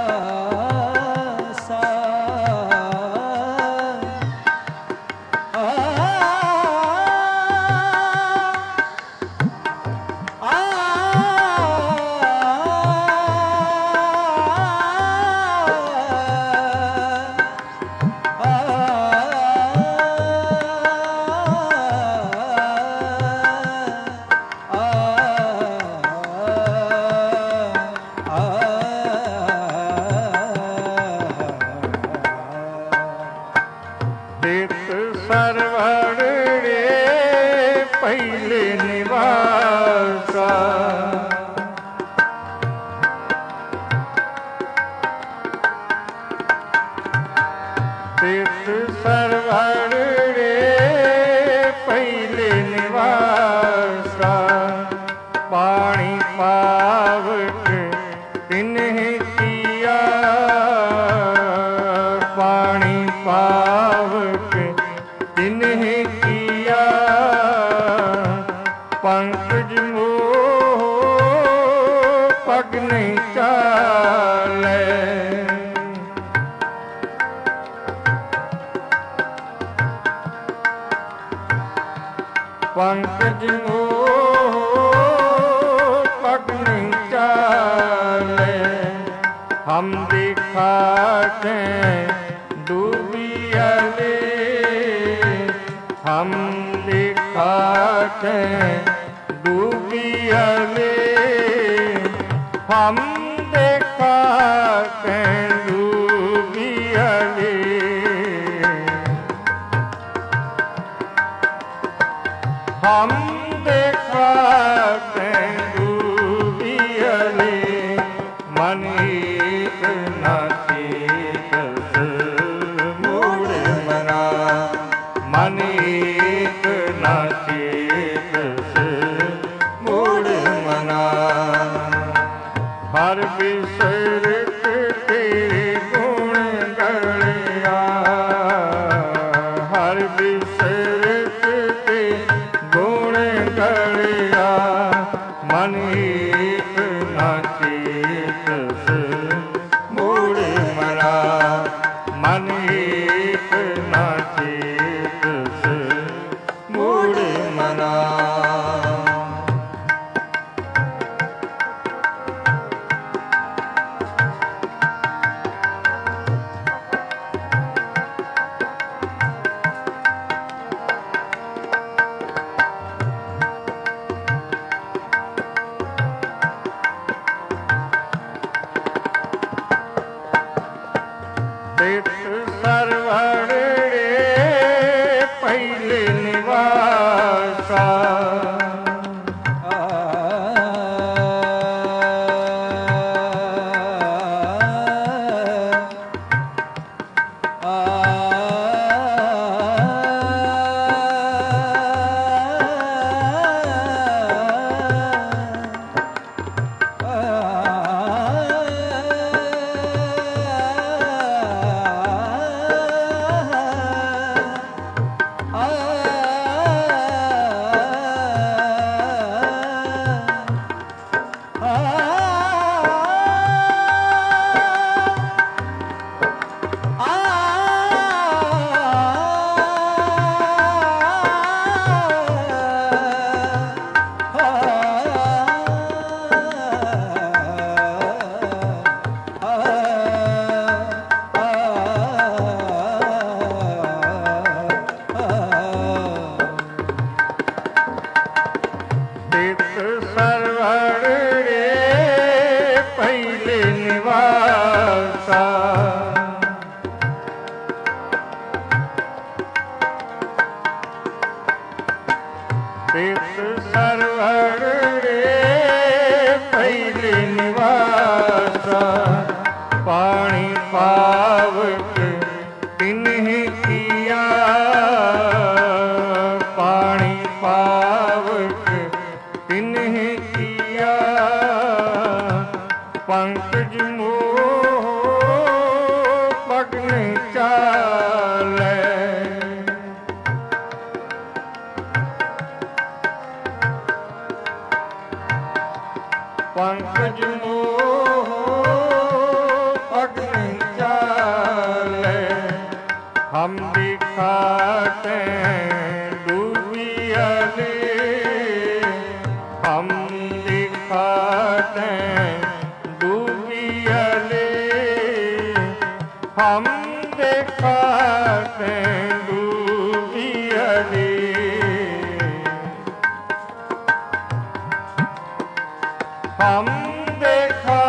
ਤਿਤ ਸਰਵੜੇ ਪਹਿਲੇ ਨਿਵਾਸਾ ਤਿਤ ਸਰਵੜੇ ਪਹਿਲੇ ਨਿਵਾਸਾ ਪਾਣੀ ਪਾਵਕ ਤਿਨਹਿ ਕੀਆ ਪਾਣੀ ਪਾਵਕ ਤਿਨਹਿ ਕੀਆ ਪੰਕਜ ਮੋਹ ਪਗ ਨਹੀਂ ਚਾਲੇ ਪੰਕਜ ਮੋਹ ਪਗ ਨਹੀਂ ਚਾਲੇ ਹਮ ਦੇਖਾ ਕੇ डूबियले हम देखा के डूबियले हम देखा के डूबियले हम देखा के डूबियले मन एक ना चेतस मूड़े मना मन एक ना चेतस मूड़े मना हर बिसरत तेरे गुण गलिया हर बिसरत ते गुण गलिया मन एक ना चेतस मूड़े मना मन ਪੰਕਜ ਮੋਹ ਅਗਨਿ ਚਾਲੇ ਹਮ ਦਿਖਾਤੇ ਡੂਬਿਆਲੇ ਹਮ ਦਿਖਾਤੇ ਡੂਬਿਆਲੇ ਹਮ ਦਿਖਾਤੇ ਡੂਬਿਆਲੇ हम देखा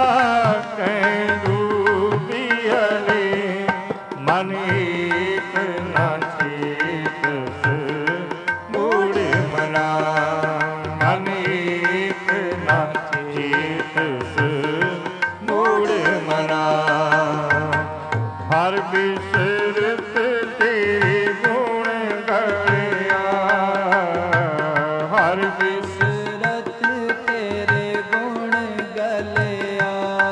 डूबियले मन एक न चेत मूड़ मना मन एक न चेत मूड़ मना हर बिसरत तेरे गुण गलिया हर बिसरत तेरे गुण गलिया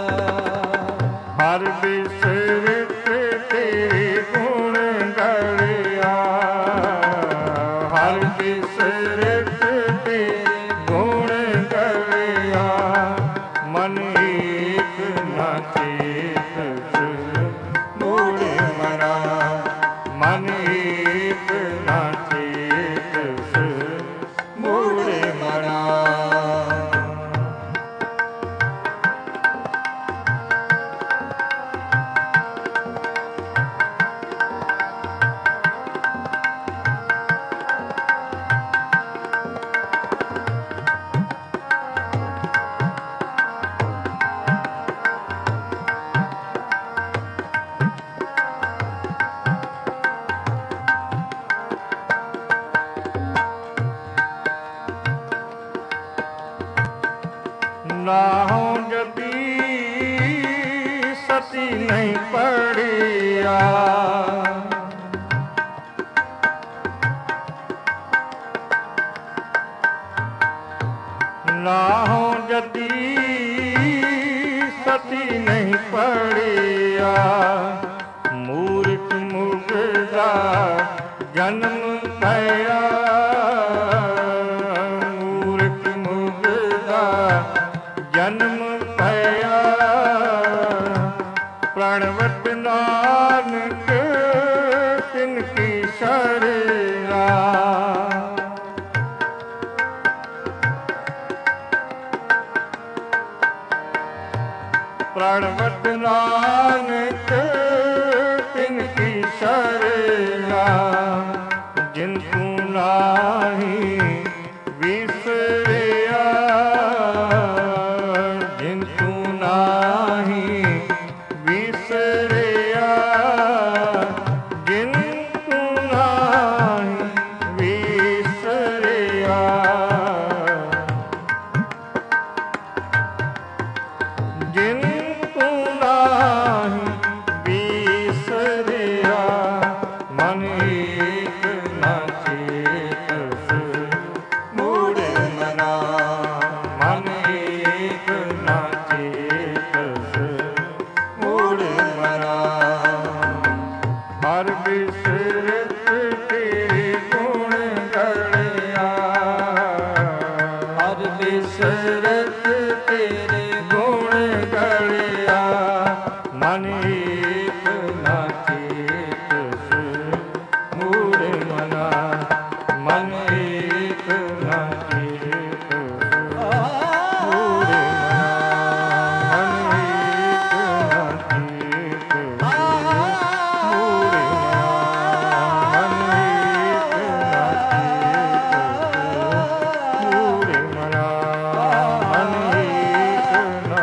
हर बिसरत तेरे गुण गलिया हर बिसरत तेरे गुण गलिया मन एक न चेत मूड़ मना मन एक न चेत मूड़ मना नाहों जदी सती नहीं पड़िया नाहों जदी सती नहीं पड़िया मूर्ख मुर्दा जन्म पया मूर्ख मुर्दा जन्म पया प्रणवत नानक तिनकी शरणा प्रणवत नानक तिनकी शरणा जिनको नाही विसरिया जिनको नाही विसरिया जिनको नाही विसरिया जिनको नाही विसरिया मन एक न चेत मूड़ मना मन एक न चेत ਗਲਿਆ ਮਨ ਏਕ ਨਾ ਚੇਤਸ ਮੂੜ ਮਨਾ ਮਨ ਏਕ ਨਾ ਚੇਤਸ ਮੂੜ ਮਨਾ ਮਨ ਏਕ ਨਾ ਚੇਤਸ ਮੂੜ ਮਨਾ ਮਨ ਏਕ ਨਾ ਚੇਤਸ ਮੂੜ ਮਨਾ ਮਨ ਏਕ ਨਾ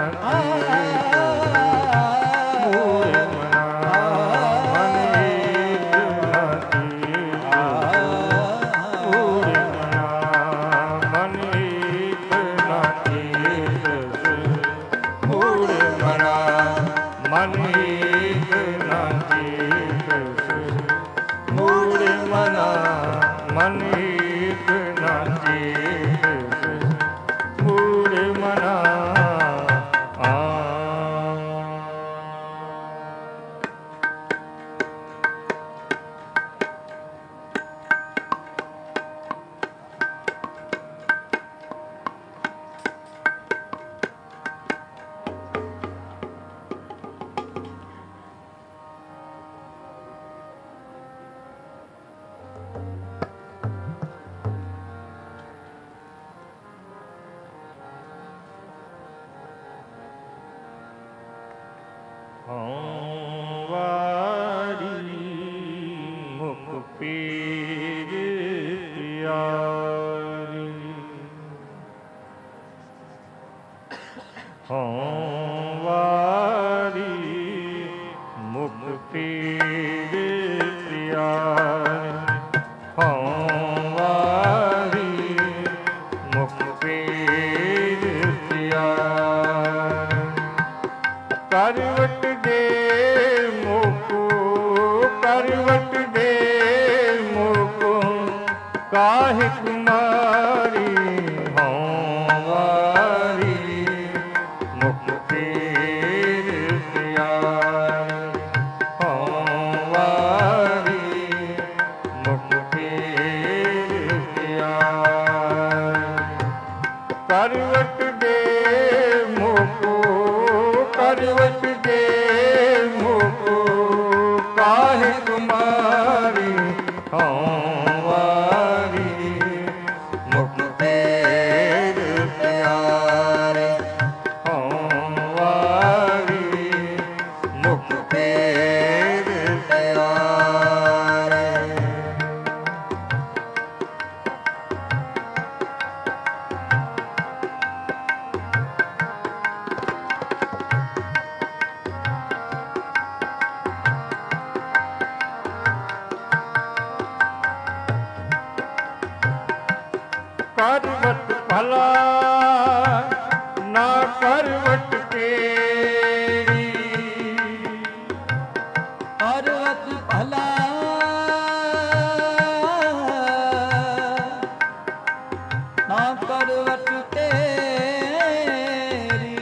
ਮਨ ਏਕ ਨਾ ਚੇਤਸ ਮੂੜ ਮਨਾ ਮਨ ਏਕ ਨਾ ਚੇਤਸ ਮੂੜ ਮਨਾ ਆ ਹਉ ਵਾਰੀ ਮੁਖ ਪੀਰ ਪਿਆਰੀ ਹਉ ਵਾਰੀ ਮੁਖ ਪੀਰ ਪਿਆਰੀ ਹਉ ਵਾਰੀ ਮੁਖ ਪੀਰ ਪਿਆਰੀ ਕਰਵਟ ਦੇ ਮੁਕੋ ਕਰਵਟ ਦੇ ਮੁਕੋ ਕਾਹਿ ਕੁਮਾਰੀ ਹਉ ਵਾਰੀ ਮੁਖ ਪੀਰ ਪਿਆਰੀ ਹਉ ਵਾਰੀ ਮੁਖ ਪੀਰ ਪਿਆਰੀ ਕਰਵਟ ਦੇ ਮੁਕੋ ਕਰਵਟ ਦੇ ਮੁਕੋ ਕਾਹਿ ਕੁਮਾਰੀ ਹਉ ਵਾਰੀ ਮੁਖ ਪੀਰ ਪਿਆਰੀ ਹਉ ਵਾਰੀ ਮੁਖ ਪੀਰ ਪਿਆਰੀ ਕਰਵਟ ਭਲਾ ਨਾ ਕਰਵਟ ਤੇਰੀ ਕਰਵਟ ਭਲਾ ਨਾ ਕਰਵਟ ਤੇਰੀ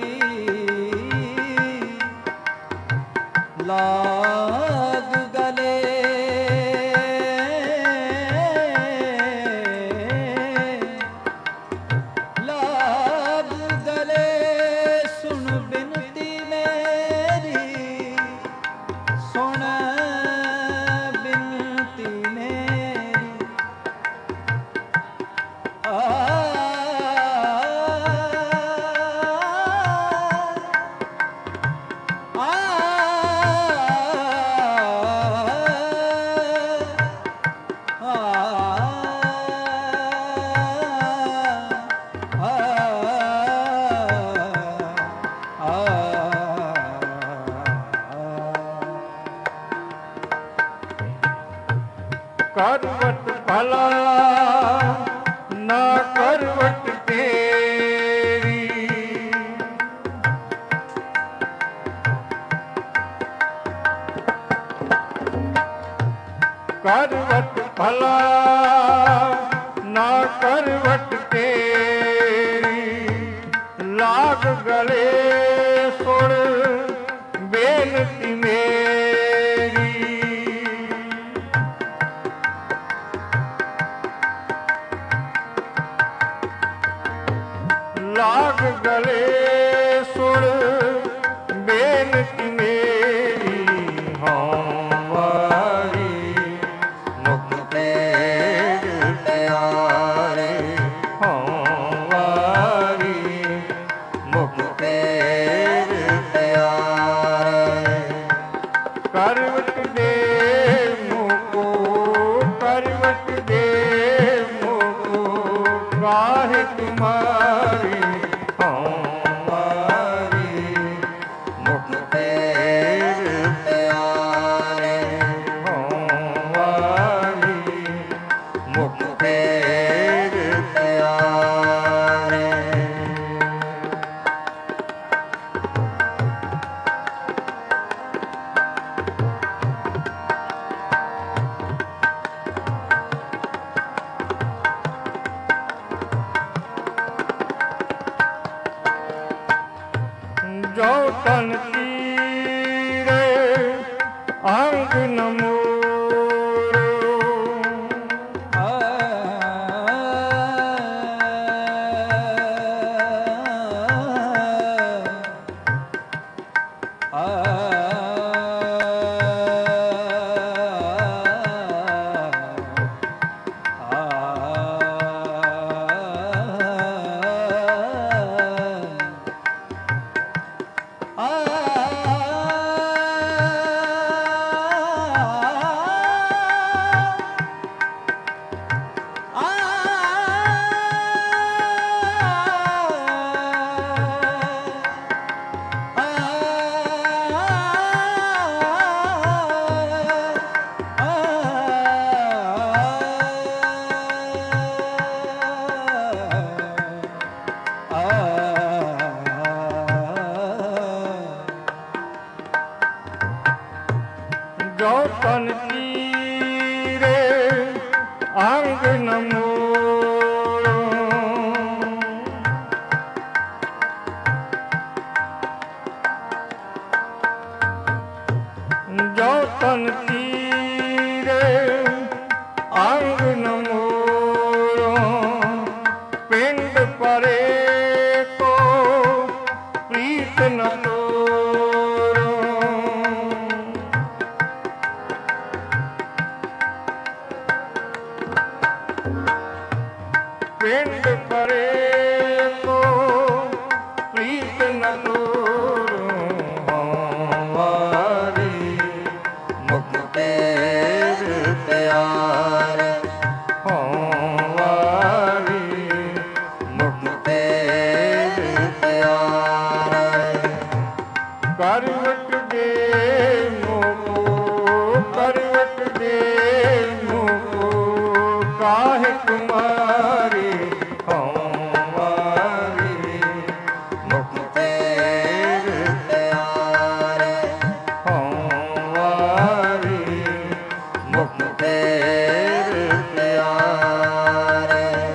ਲਾਗ ਗਲੇ ਲਾਗ ਗਲੇ ਸੁਣ ਬਿਨਤੀ ਮੇਰੀ ਸੁਣ ਬਿਨਤੀ ਮੇਰੀ ਆ ਕਰਵਟ ਭਲਾ ਨਾ ਕਰਵਟ ਤੇਰੀ ਕਰਵਟ ਭਲਾ ਨਾ ਕਰਵਟ ਤੇਰੀ ਲਾਗ ਗਲੇ ਸੁਣ ਬੇਨਤੀ ਮੇਰੀ ਲਾਗ ਗਲੇ ਸੁਣ ਜੋ ਤਨ ਤੀਰੇ ਅੰਗ ਨ ਮੋਰੋ। ਜੋ ਤਨ ਤੀਰੇ ਅੰਗ ਨ ਮੋਰੋ। ਜੋ ਤਨ ਤੀਰੇ ਅੰਗ ਨ ਮੋਰੋ। ਪਿੰਡ ਪਰੇ ਕੋ ਪ੍ਰੀਤ ਨ ਤੋਰੋ। ਪਿੰਡ ਪਰੇ ਕੋ ਪ੍ਰੀਤ ਨ ਤੋਰੋ। ਹਮਾਰੀ ਮੁਖ ਤੇਰ ਪਿਆਰ। ਹਮਾਰੀ ਮੁਖ ਤੇਰ ਪਿਆਰ। ਕਰਵਟ ਦੇ ਮੋਹ ਕਰਵਟ ਦੇ ਮੋਹ ਕਾਹੇ ਕੁਮਾਰੀ। ਹਮਾਰੀ ਮੁਖ ਤੇਰ ਪਿਆਰ। ਹਮਾਰੀ ਮੁਖ ਤੇਰ ਪਿਆਰ।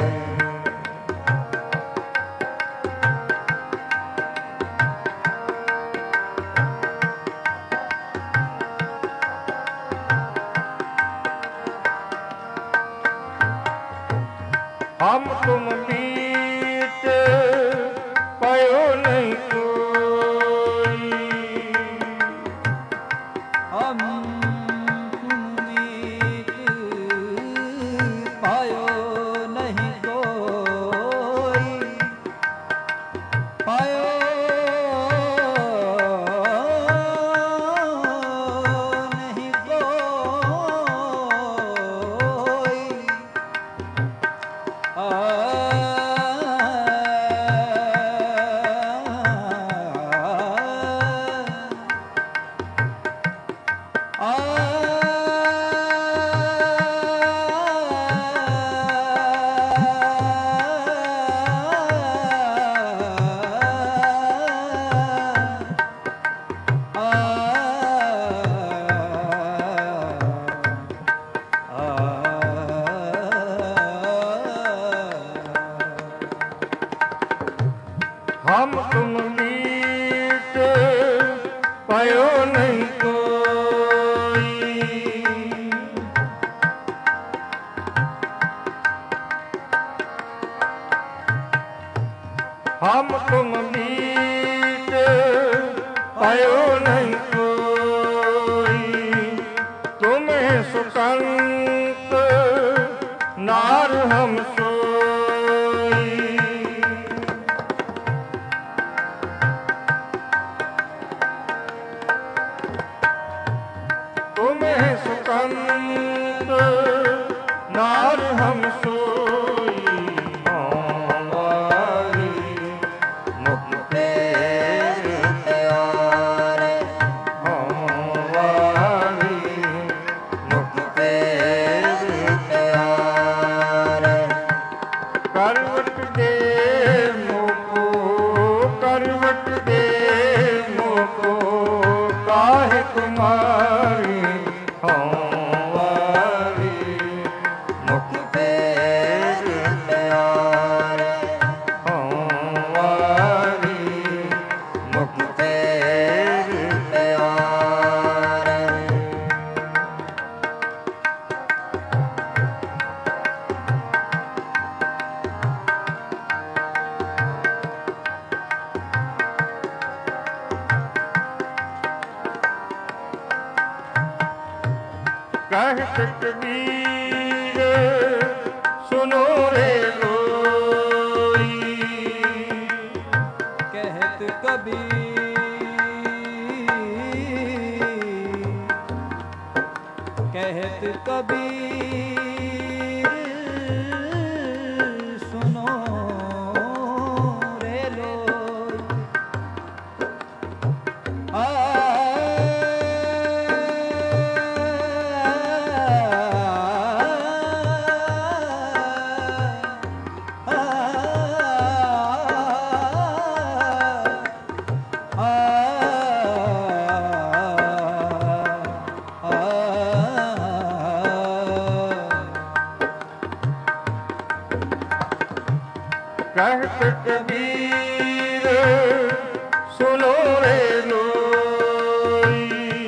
ਹਮ ਤੁਮ ਬੀਚ ਪਇਓ ਨਹੀਂ ਕੋਈ। ਹਮ ਮੀਤ ਪਾਇਓ ਨਹੀਂ ਕੋਈ। ਪਾਇਓ ਨਹੀਂ ਕੋਈ। ਹਮ ਤੁਮ ਮੀਤ ਪਇਓ ਨਹੀਂ ਕੋਈ। ਹਮ ਤੁਮ ਮੀਤ ਪਇਓ ਨਹੀਂ ਕੋਈ। ਤੁਮਹਿ ਸੁਕੰਤ ਨਾਰ ਹਮ ਸੋਈ। ਤੁਮਹਿ ਸੁਕੰਤ ਨਾਰ ਹਮ ਸੋਈ। ਹਮਾਰੀ ਮੁਖ ਤੇਰ ਪਿਆਰ। ਹਮਾਰੀ ਮੁਖ ਤੇਰ ਪਿਆਰ। कहत कबीर सुनो रे लोई। कहत कबीर कहत कबीर सुनो रे लोई। आ कहत कबीर सुनो रे लोई।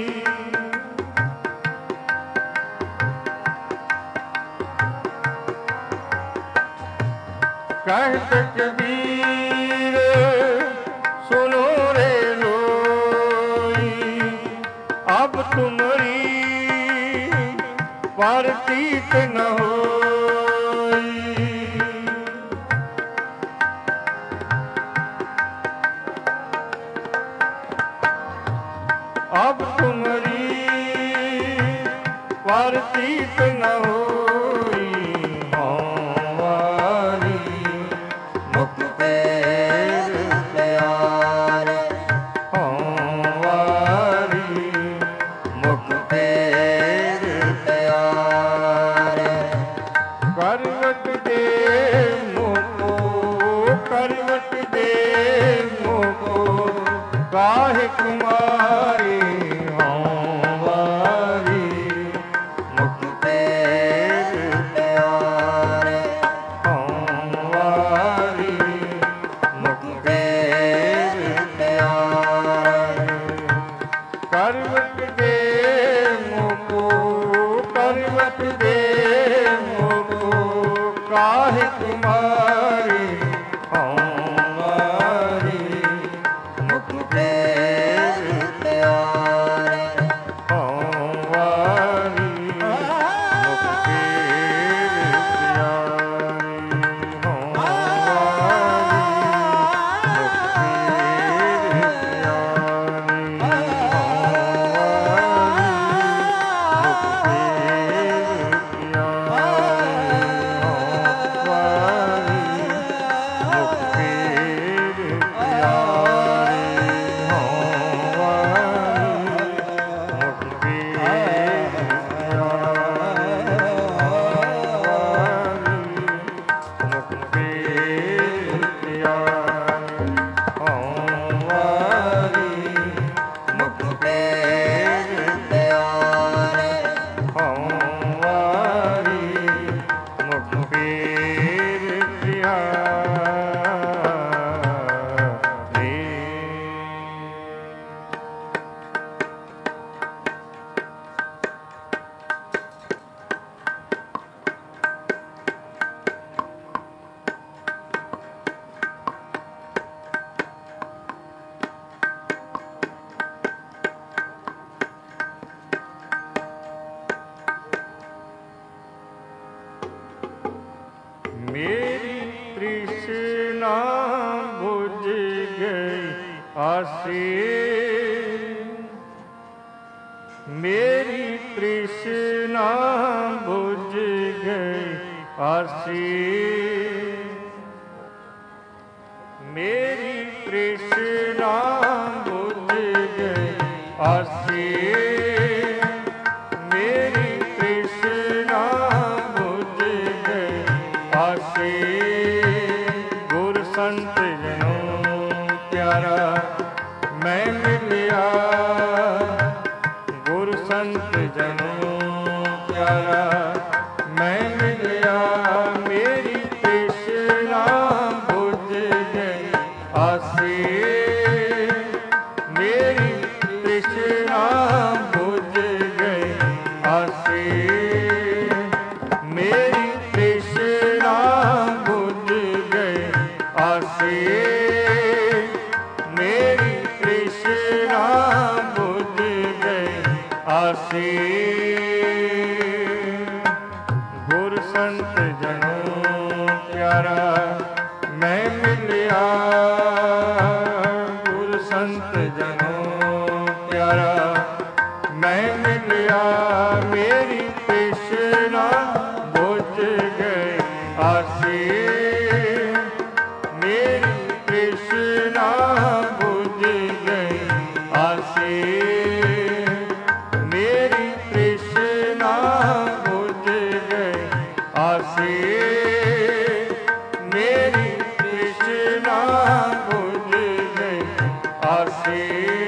कहत कबीर सुनो रे लोई। अब तुम्हारी परतीत न होई। अब तुम्हारी परतीत न होई। हमारी मुख पैर प्यारे। हमारी मुख पैर प्यारे। करवट दे मोको करवट दे मोको काहे कुमारी। हमारी मुख पैर प्यारे। हमारी मुख पैर प्यारे। करवट दे मोको करवट दे मोको काहे कुमारी। हमारी मुख पैर प्यारे। हमारी मुख पैर प्यारे। हमारी मुख मेरी तृष्णा बुझ गई आसी। मेरी तृष्णा बुझ गई आसी। मेरी तृष्णा बुझ गई आसी। मेरी तृष्णा बुझ गई आसी। गुर संत जनों प्यारा मैं मिलिया। गुर संत जनों प्यारा मैं मिलिया। मेरी तृष्णा बुझ गई आसी। मेरी तृष्णा बुझ गई आसी। मेरी तृष्णा बुझ गई आसी। मेरी तृष्णा बुझ गई आसी। ਜਨੋਂ ਪਿਆਰਾ ਮੈਂ ਮਿਲਿਆ ਮੇਰੀ ਤ੍ਰਿਸ਼ਨਾ ਬੁਝ ਗਈ ਆਸੀ ਮੇਰੀ ਤ੍ਰਿਸ਼ਨਾ ਬੁਝ ਗਈ ਆਸੀ ਮੇਰੀ ਤ੍ਰਿਸ਼ਨਾ ਬੁਝ ਗਈ ਆਸੀ ਮੇਰੀ ਤ੍ਰਿਸ਼ਨਾ ਬੁਝ ਗਈ ਆਸੀ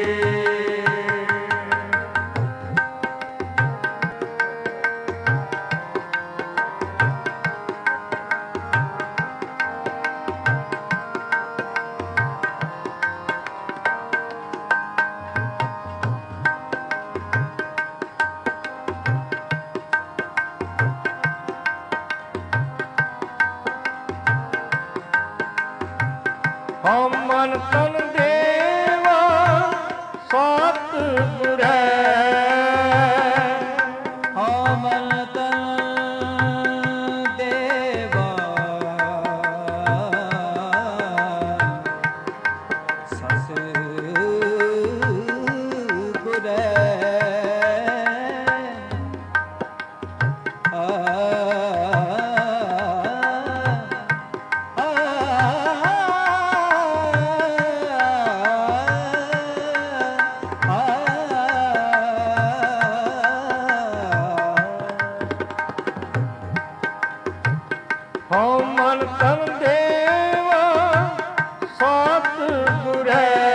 ਹਉ ਮਨ ਤਨ ਦੇਵਾ ਸਤਿਗੁਰ ਹਉ ਮਨ ਤਨ ਦੇਵਾ ਸਤਿਗੁਰ ਹਉ ਮਨ ਤਨ ਦੇਵਾ ਸਤਿਗੁਰ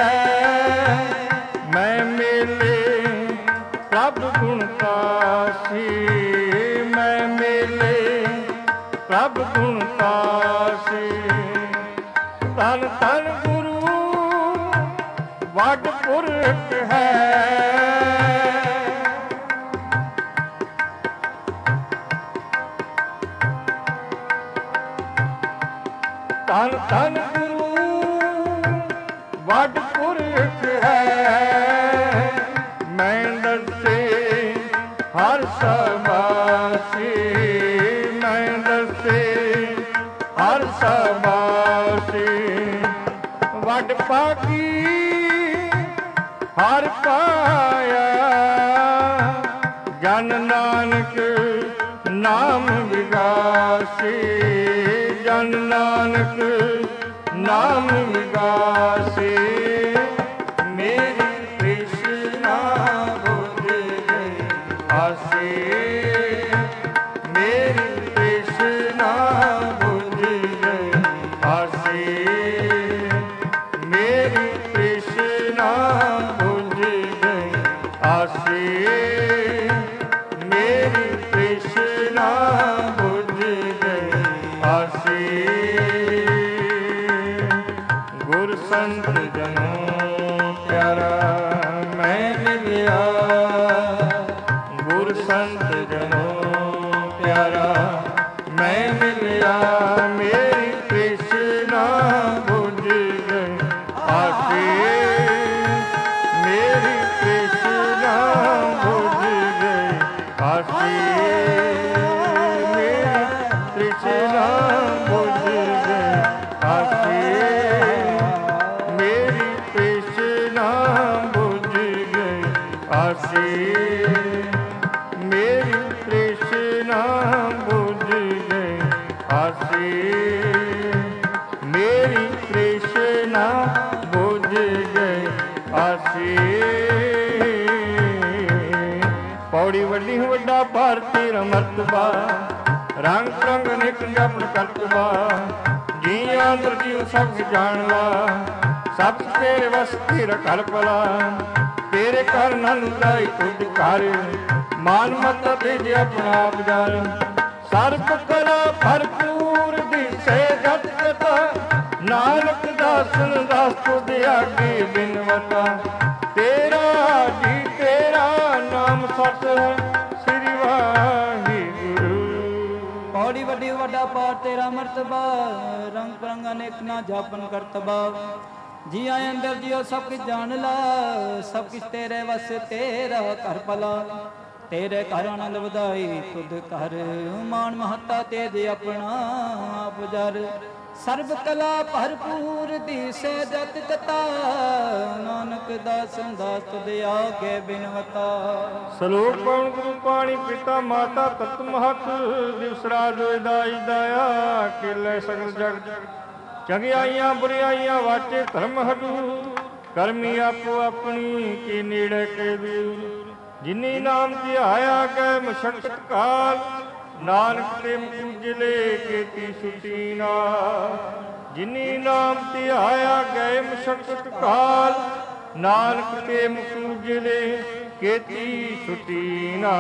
ਮੈਂ ਮਿਲੇ ਪ੍ਰਭ ਗੁਣ ਕਾਸੀ ਮੈਂ ਮਿਲੇ ਪ੍ਰਭ ਗੁਣ ਕਾਸੀ ਧੰਨ ਧੰਨ ਗੁਰੂ ਵੱਡ ਪੁਰਖ ਹੈ ਧੰਨ ਧੰਨ ਗੁਰੂ ਵੱਡ ਪੁਰਖ ਹੈ ਮੈਂ ਦੱਸੇ ਹਰ ਸਬਾਸੀ ਮੈਂ ਦੱਸੇ ਹਰ ਸਬਾਸੀ ਵੱਡ ਪਾਕੀ ਹਰ ਪਾਇਆ ਜਨ ਨਾਨਕ ਨਾਮ ਵਿਗਾਸੀ ਜਨ ਨਾਨਕ ਨਾਮ ਵਿਗਾਸੀ ਮੇਰੀ ਤ੍ਰਿਸ਼ਨਾ ਬੁਝ ਗਈ ਆਸੀ ਮੇਰੀ ਤ੍ਰਿਸ਼ਨਾ ਬੁਝ ਗਈ ਆਸੀ ਮੇਰੀ ਤ੍ਰਿਸ਼ਨਾ ਬੁਝ ਗਈ ਆਸੀ ਮੇਰੀ ਤ੍ਰਿਸ਼ਨਾ ਬੁਝ ਗਈ ਆਸੀ ਗੁਰ ਸੰਤ ਜਨੋਂ ਪਿਆਰਾ ਮੈਂ ਮਿਲਿਆ ਗੁਰ ਸੰਤ ਜਨੋਂ ਪਿਆਰਾ ਮੈਂ ਮਿਲਿਆ ਮੇਰੀ ਤ੍ਰਿਸ਼ਨਾ ਬੁਝ ਗਈ ਆਸੀ ਮੇਰੀ ਤ੍ਰਿਸ਼ਨਾ ਬੁਝ ਗਈ ਆਸੀ ਮੇਰੀ ਤ੍ਰਿਸ਼ਨਾ ਬੁਝ ਗਈ ਆਸੀ ਮੇਰੀ ਤ੍ਰਿਸ਼ਨਾ ਬੁਝ ਗਈ ਆਸੀ ਮੇਰੀ ਤ੍ਰਿਸ਼ਨਾ ਬੁਝ ਗਈ ਆਸੀ ਮੇਰੀ ਤ੍ਰਿਸ਼ਨਾ ਬੁਝ ਗਈ ਆਸੀ ਪੌੜੀ ਵੱਡੀ ਵੱਡਾ ਭਾਰਤੀ ਰਮਰਤਬਾ ਰੰਗ ਰੰਗ ਨਿਕ ਜਪਨ ਕਰਤਬਾ ਜੀ ਅੰਦਰ ਜੀਵ ਸਭ ਜਾਣਵਾ ਸਭ ਤੇਰੇ ਵਸ ਤੇਰਾ ਘਰ ਭਲਾ ਤੇਰੇ ਘਰ ਨਨ ਲਾਈ ਤੁਧ ਘਰ ਮਾਨ ਮਤ ਭੇਜ ਆਪਣਾ ਆਪ ਜਾਣ ਸਰਬ ਕਲਾ ਭਰਪੂਰ ਦਿਸੇ ਜਤ ਕਥਾ ਨਾਨਕ ਦਾਸਨ ਦਾਸ ਤੁਧ ਆਗੇ ਬਿਨਵਤਾ ਤੇਰਾ ਜੀ ਤੇਰਾ ਨਾਮ ਸਤ ਸ੍ਰੀ ਵਾਹਿਗੁਰੂ ਪੌੜੀ ਵੱਡੀ ਵੱਡਾ ਪਾਰ ਤੇਰਾ ਮਰਤਬਾ ਰੰਗ ਬਰੰਗ ਅਨੇਕ ਨਾ ਜਾਪਨ ਕਰਤਬਾ ਜੀ ਆਏ ਅੰਦਰ ਜਿਉ ਸਭ ਕੁਝ ਜਾਣ ਲਾ ਸਭ ਕੁਝ ਤੇਰੇ ਵਸ ਤੇਰਾ ਘਰ ਭਲਾ ਤੇਰੇ ਘਰ ਆਨੰਦ ਵਧਾਈ ਤੁਧ ਘਰ ਮਾਨ ਮਹੱਤਾ ਤੇਜ ਆਪਣਾ ਆਪ ਜਰ ਸਰਬ ਕਲਾ ਭਰਪੂਰ ਦੀਸੈ ਜਤ ਕਤਾ ਨਾਨਕ ਦਾਸਨ ਦਾਸ ਤੁਧ ਆਗੇ ਬਿਨਵਤਾ ਸਲੋਕ ਪਵਨ ਗੁਰੂ ਪਾਣੀ ਪਿਤਾ ਮਾਤਾ ਤਤ ਮਹਤ ਦਿਵਸ ਰਾਤ ਦਾਈ ਦਾਇਆ ਕਿਲੇ ਸਗਲ ਜਗ ਚੰਗਿਆਈਆਂ ਬੁਰਿਆਈਆਂ ਵਾਚੇ ਧਰਮ ਹਦੂ ਕਰਮੀ ਆਪੋ ਆਪਣੀ ਕੀ ਨੇੜੇ ਕੇ ਦੂਰ ਜਿਨੀ ਨਾਮ ਧਿਆਇਆ ਗਏ ਮਸ਼ਕਤ ਕਾਲ ਨਾਨਕ ਤੇ ਮੁਜਲੇ ਕੀਤੀ ਸੁਤੀ ਨਾ ਜਿਨੀ ਨਾਮ ਧਿਆਇਆ ਗਏ ਮਸ਼ਕਤ ਕਾਲ ਨਾਨਕ ਤੇ ਮੁਜਲੇ ਕੀਤੀ ਸੁਤੀ ਨਾ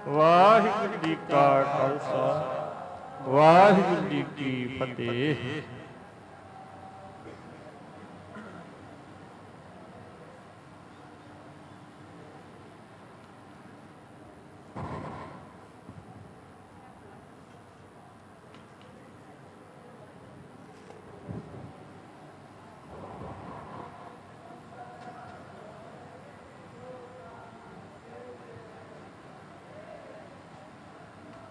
ਵਾਹਿਗੁਰੂ ਜੀ ਕਾ ਖਾਲਸਾ ਵਾਹਿਗੁਰੂ ਜੀ ਕੀ ਫਤਿਹ।